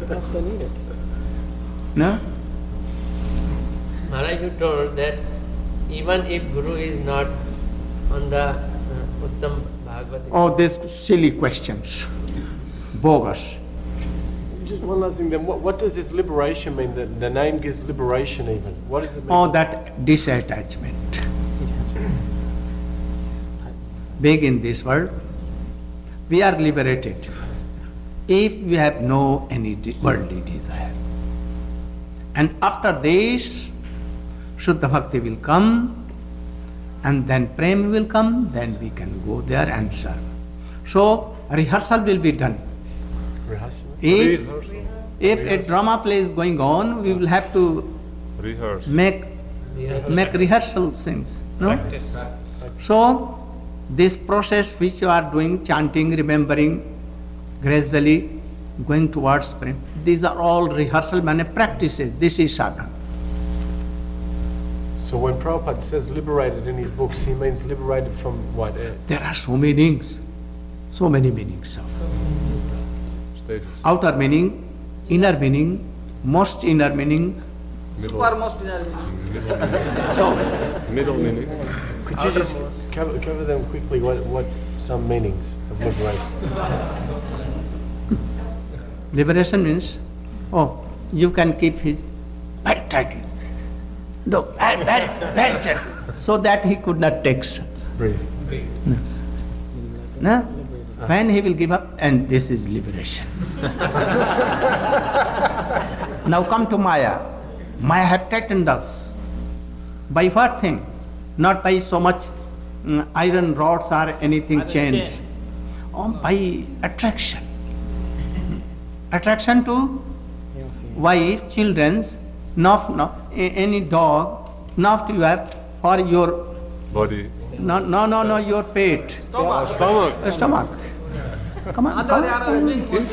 No? Maharaj, you told that even if Guru is not on the uh, Uttam Bhagavad. Oh, these silly questions. Bogus. Just one last thing then, what, what does this liberation mean? The, the name gives liberation even. What does it mean? Oh, that disattachment. Big in this world, we are liberated if we have no any de- worldly desire. And after this, Shuddha Bhakti will come, and then Prem will come, then we can go there and serve. So, rehearsal will be done If, if a drama play is going on, we will have to rehearse. make make rehearsal scenes. No? So this process which you are doing, chanting, remembering, gradually going towards prem, these are all rehearsal many practices. This is sadhana. So when Prabhupada says liberated in his books, he means liberated from what? There are so many meanings, so many meanings. Stages. Outer meaning, inner meaning, most inner meaning, Supermost inner meaning. Middle meaning. Could you just cover, cover them quickly, what, what some meanings of liberation? Liberation means, oh, you can keep his bad title. No, bad, bad, bad title. So that he could not take. Breathe. No. No? When he will give up, and this is liberation. Now come to Maya. Maya had tightened us. By what thing? Not by so much um, iron rods or anything Iron chains. chain. Oh, by attraction. Attraction to wife, children's, not, not any dog, not you have for your Body. no no no no your pet. Stomach. Stomach. Uh, stomach. Come on. Come on.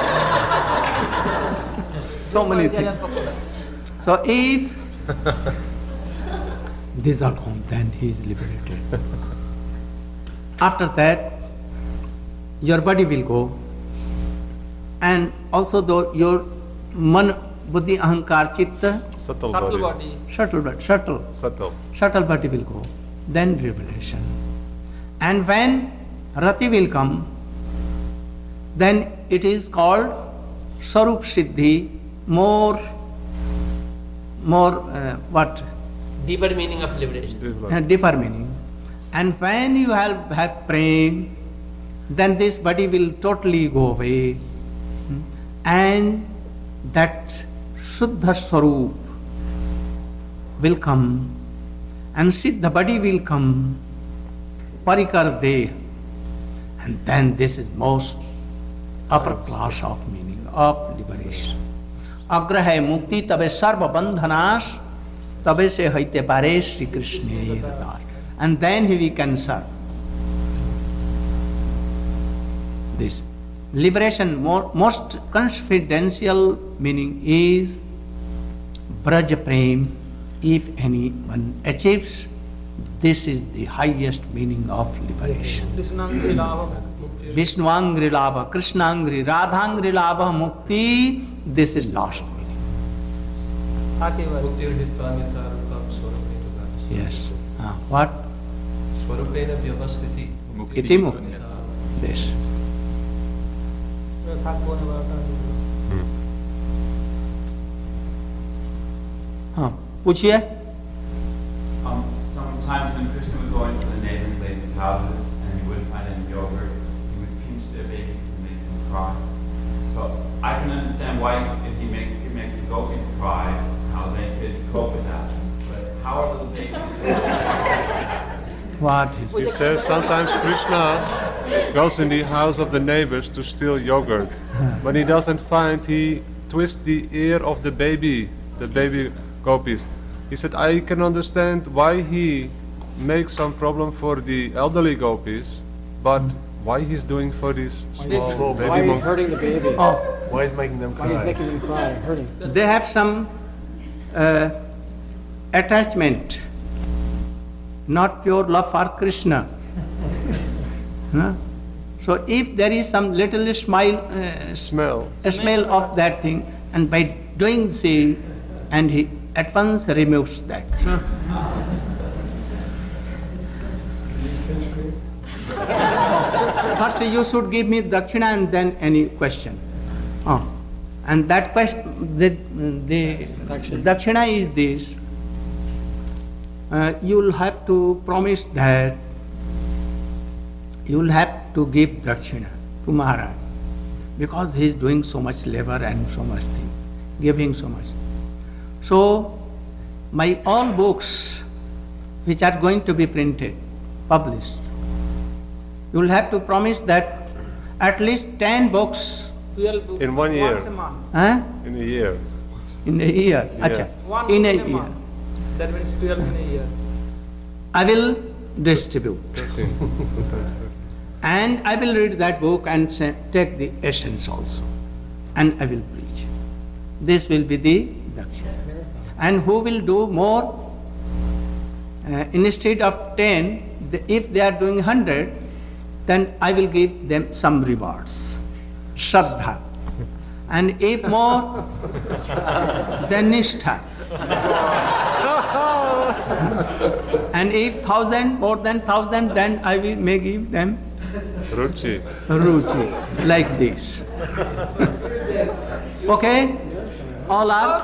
So many things. So if these are gone, then he is liberated. After that, your body will go, and also the, your man, buddhi, ahankar, chitta, Subtle, Subtle body. body. subtle body, subtle, Subtle. subtle body will go. Then revelation. And when rati will come, then it is called Sarup Siddhi, more, more uh, what? Deeper meaning of liberation. Uh, deeper meaning. And when you have, have praying, then this body will totally go away. Hmm? And that Shuddha Swarup will come, and Siddha body will come, Parikar Deh. And then this is most upper class of meaning of liberation. Agra hai mukti tabe sarva bandhanas, tabe se haite pare Shri Krishna radar. And then he can serve. This liberation, more, most confidential meaning is Braja Prem. If anyone achieves, this is the highest meaning of liberation. Vishnuvangri Labha, Krishnangri, Radhangri Labha, Mukti, this is last meaning. Yes. Ah, what? Swarupena vyavastiti. Iti Mukti. This. हाँ पूछिए. Um, sometimes when Krishna would go into the neighboring ladies' houses and he wouldn't find any yogurt, he would pinch their babies and make them cry. So I can understand why if he makes he makes the gopis cry, how they could cope with that. But how are little babies? What? He says sometimes Krishna goes in the house of the neighbors to steal yogurt. When he doesn't find, he twists the ear of the baby, the baby gopis. He said, I can understand why he makes some problem for the elderly gopis, but why he's doing for these small baby Why he's monks? hurting the babies? Oh. Why he's making them Why he's cry? making them cry, hurting? They have some uh, attachment, not pure love for Krishna. Huh? So if there is some little smile, uh, Smell. a smell of that thing, and by doing so, and he at once removes that thing. First you should give me dakshina and then any question. Oh. And that question, the, the dakshina is this. Uh, you will have to promise that you will have to give dakshina to Maharaj, because he is doing so much labor and so much thing, giving so much. So, my all books which are going to be printed, published, you will have to promise that at least ten books twelve books. In one year. Once a month. Huh? In a year. In a year. Yeah. Acha. One In book a in a year. month. That means twelve in a year. I will distribute. And I will read that book and say, take the essence also. And I will preach. This will be the dakshina. And who will do more? Uh, instead of ten, the, if they are doing hundred, then I will give them some rewards. Shraddha. And if more, then nishtha. And if thousand, more than thousand, then I will may give them Ruchi. ruchi, like this. Okay? All are?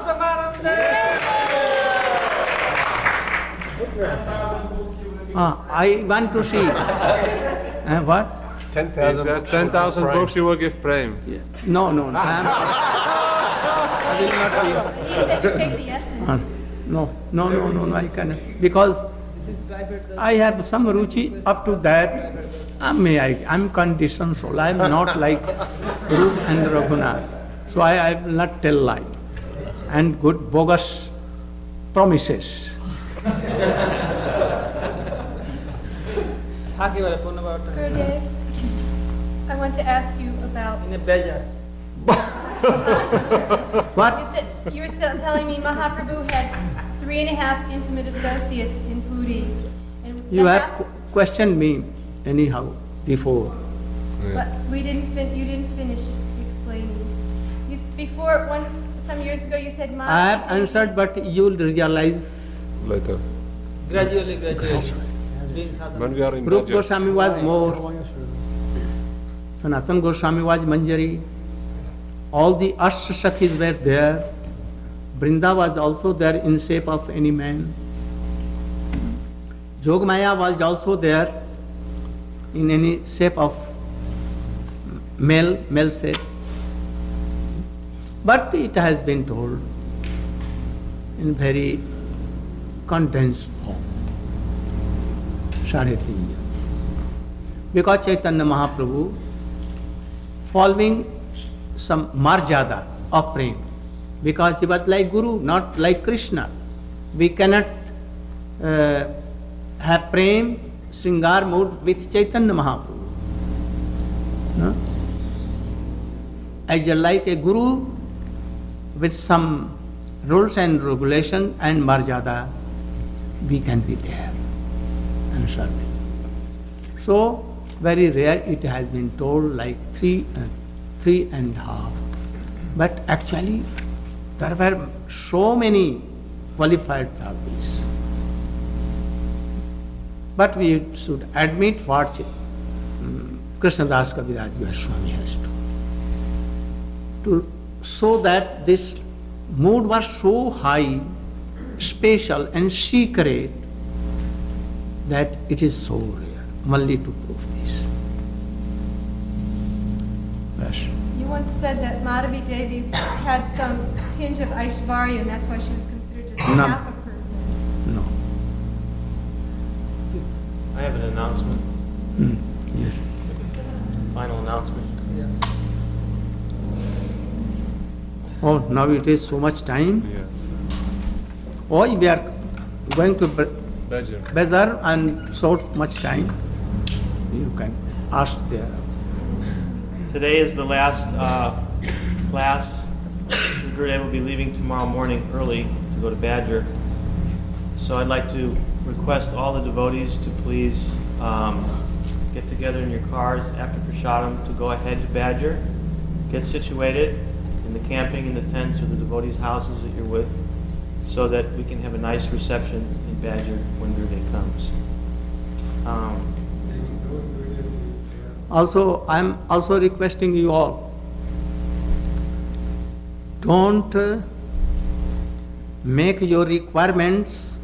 Ah, I want to see. Uh, what? ten thousand books. ten thousand books you will give Prem. Yeah. No, no, no. I, am, I will not give. He said to take the essence. Uh, no, no, no, no, no, I cannot. Because I have some ruchi up to that. I may I, I'm conditioned soul. I'm not like Rup and Raghunath. So I, I will not tell lie. And good bogus promises. Gurudev, I want to ask you about. In a beja. What? You said you were still telling me Mahaprabhu had three and a half intimate associates in Puri. And You the have half- qu- questioned me anyhow before. But we didn't. Fin- you didn't finish explaining. You s- before one some years ago you said I Mahaprabhu. have answered, but you will realize Later. Gradually, gradually. Doing sadhana. When we are in Rup budget. Goswami was more, Sanatan Goswami was Manjari, all the Ashta Sakhis were there, Brinda was also there in shape of any man, Jogmaya was also there in any shape of male, male shape. But it has been told in very condensed form. Sadhe Because Chaitanya Mahaprabhu, following some marjada of prem, because he was like Guru, not like Krishna. We cannot uh, have prem, Sringar mood with Chaitanya Mahaprabhu. No? As like a Guru with some rules and regulation and marjada, we can be there and serve him. So, very rare it has been told like three, uh, three and a half. But actually, there were so many qualified therapies. But we should admit what um, Krishnadas Kaviraj Goswami has told. To show that this mood was so high, special and secret that it is so rare. Only to prove this. Yes. You once said that Madhavi Devi had some tinge of Aishvarya, and that's why she was considered just No. half a person. No. I have an announcement. Mm. Yes. Final announcement. Oh, now it is so much time. Yeah. Oh, we are going to Be- Badger. Bazar and so much time. You can ask there. Today is the last uh, class. Gurudev will be leaving tomorrow morning early to go to Badger. So I'd like to request all the devotees to please um, get together in your cars after Prasadam to go ahead to Badger, get situated in the camping, in the tents, or the devotees' houses that you're with, so that we can have a nice reception in Badger when Gurudev comes. Um, Also, I am also requesting you all, don't uh, make your requirements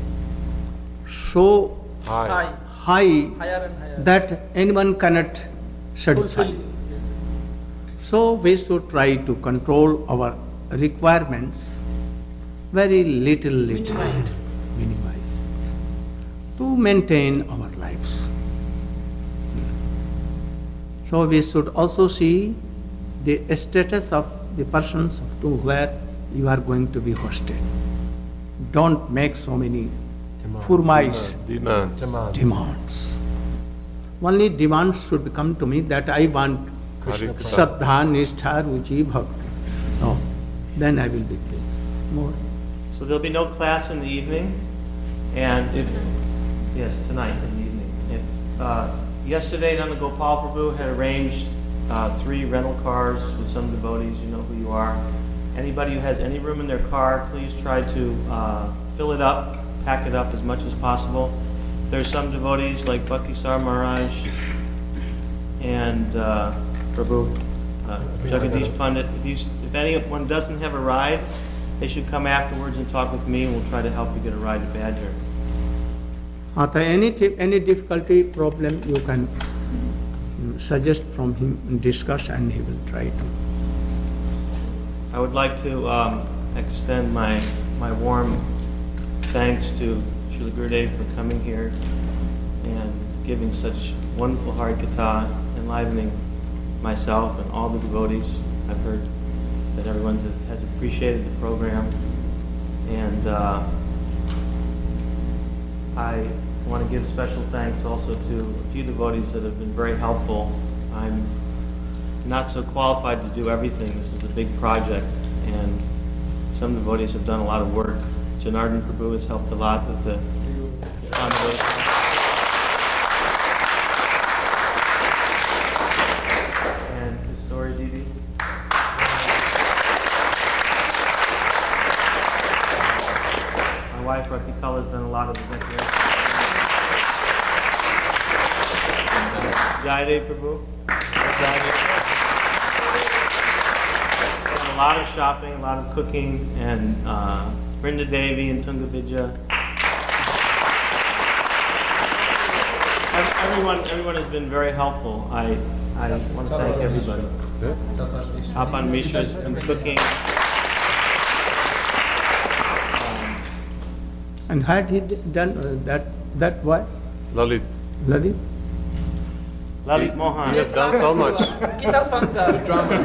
so High. high Higher and higher. that anyone cannot satisfy. Fulfill. So we should try to control our requirements very little, little, Minimize. minimize, to maintain our lives. So we should also see the status of the persons to where you are going to be hosted. Don't make so many furmais, Demands. demands. demands. Only demands should come to me that I want Krishna Shraddha, Nishtha, Ruchi, Bhakti. No, then I will be clear. More. So there'll be no class in the evening, and if, yes, tonight in the evening. If, uh, yesterday, Nanda Gopal Prabhu had arranged uh, three rental cars with some devotees, you know who you are. Anybody who has any room in their car, please try to uh, fill it up, pack it up as much as possible. There's some devotees like Bhakti Sar Maharaj and uh, Prabhu, uh, Jagadish Pandit. If, you, if anyone doesn't have a ride, they should come afterwards and talk with me, and we'll try to help you get a ride to Badger. After any any difficulty, problem, you can suggest from him and discuss, and he will try to. I would like to um, extend my my warm thanks to Srila Gurudev for coming here and giving such wonderful Harikatha, enlivening myself and all the devotees. I've heard that everyone has appreciated the program, and uh, I want to give special thanks also to a few devotees that have been very helpful. I'm not so qualified to do everything. This is a big project, and some devotees have done a lot of work. Janardhan Prabhu has helped a lot with the conversation. And Kasturi Didi. My wife Ratikala has done a lot of the decoration. Jayadev Prabhu. Jayadev. A lot of shopping, a lot of cooking, and uh, Brinda Devi and Tunga Vidya. Everyone, everyone has been very helpful. I, I want to thank everybody. Tapan Mishra has been cooking. Um, and had he done uh, that, that what? Lalit. Lalit? Lalit Mohan. He has done so much. Guitar Sansa. Dramas,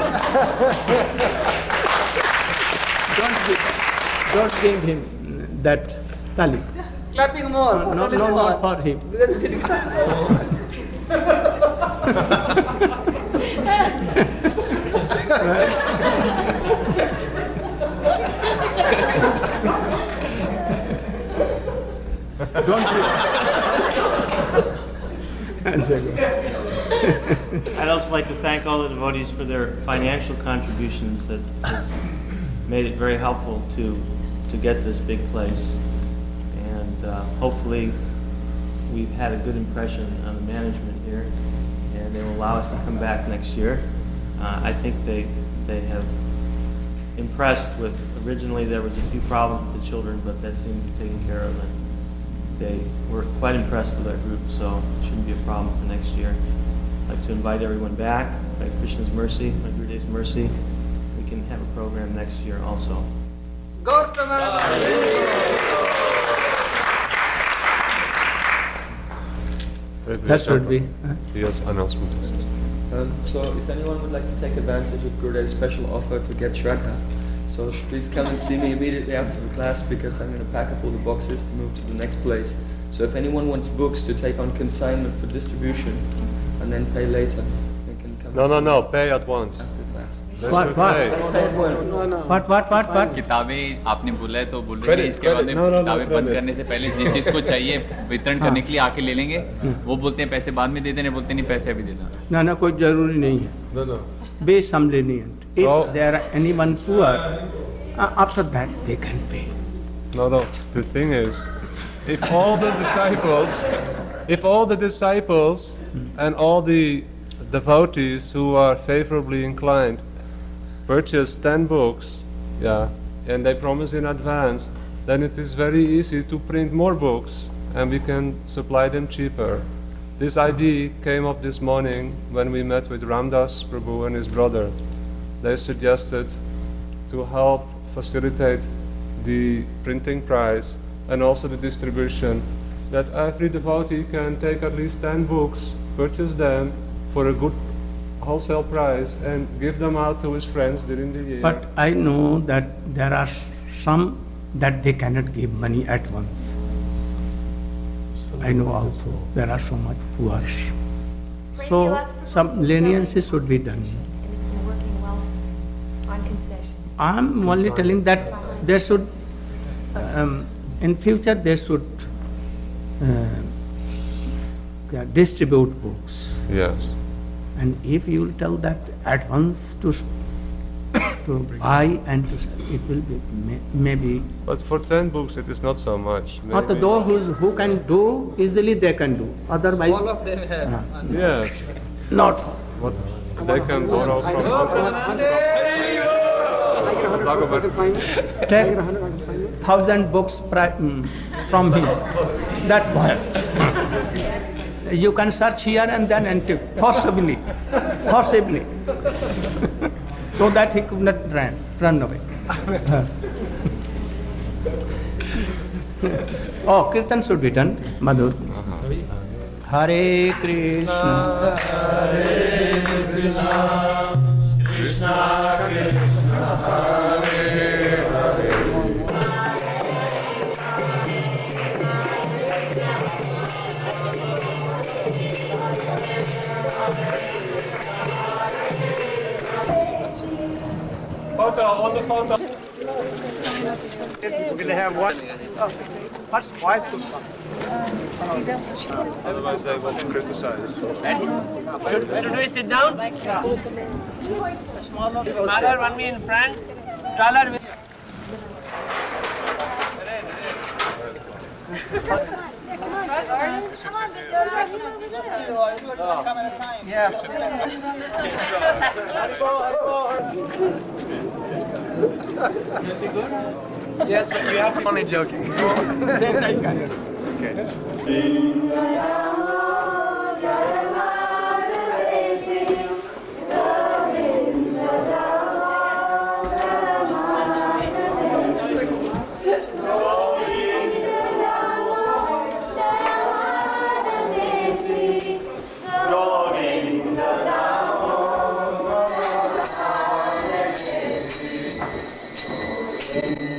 don't, give, don't give him that tali. Clapping more. No, no, no, not for him. Don't I'd also like to thank all the devotees for their financial contributions that has made it very helpful to to get this big place. And uh, hopefully we've had a good impression on the management here, and they will allow us to come back next year. Uh, I think they they have impressed with, originally there was a few problems with the children, but that seemed to be taken care of, and they were quite impressed with our group, so it shouldn't be a problem for next year. I'd like to invite everyone back by Krishna's mercy, by Gurudev's mercy. We can have a program next year also. That should be. Huh? Yes, announcement. Um, so if anyone would like to take advantage of Gurudev's special offer to get Shraddha, so please come and see me immediately after the class, because I'm going to pack up all the boxes to move to the next place. So if anyone wants books to take on consignment for distribution and then pay later, they can come. No, no, no, pay at once. What, what? What, what, what, what? किताबें आपने बोला है तो बोल रहे हैं इसके बाद में किताबें बंद करने से पहले जिस चीज को चाहिए वितरण करने के लिए आके ले लेंगे, वो बोलते हैं पैसे बाद में दे देने, बोलते नहीं पैसे अभी देना। ना ना कोई जरूरी नहीं है। No, no. Be some lenient. If Oh. there are anyone poor, uh, after that they can pay. No, no. The thing is, if all the disciples, if all the disciples and all the devotees who are favorably inclined purchase ten books, yeah, and they promise in advance, then it is very easy to print more books and we can supply them cheaper. This idea came up this morning when we met with Ramdas Prabhu and his brother. They suggested to help facilitate the printing price and also the distribution, that every devotee can take at least ten books, purchase them for a good wholesale price and give them out to his friends during the year. But I know that there are some that they cannot give money at once. I know also there are so much poor. So some leniency should be done. And it's been working well on concession. I'm only telling that there should, um, in future they should uh, yeah, distribute books. Yes. And if you will tell that at once to to buy and to sell, it will be may, maybe. But for ten books it is not so much. Not those who who can do easily they can do. Otherwise, All of them have. uh, Yes. not. What they can borrow from. Take thousand books pri- mm, from him. That boy. You can search here and then enter, forcibly, forcibly, so that he could not run, run away. Oh, kirtan should be done, Madhur. Hare Krishna, Hare Krishna, Krishna Krishna, Hare Hare. Photo, on the photo. We're going to have one. First, voice to come. Otherwise, they will criticize. Should, should we sit down? Smaller one me in front, taller with. Yes, but you have to. Only joking. Okay.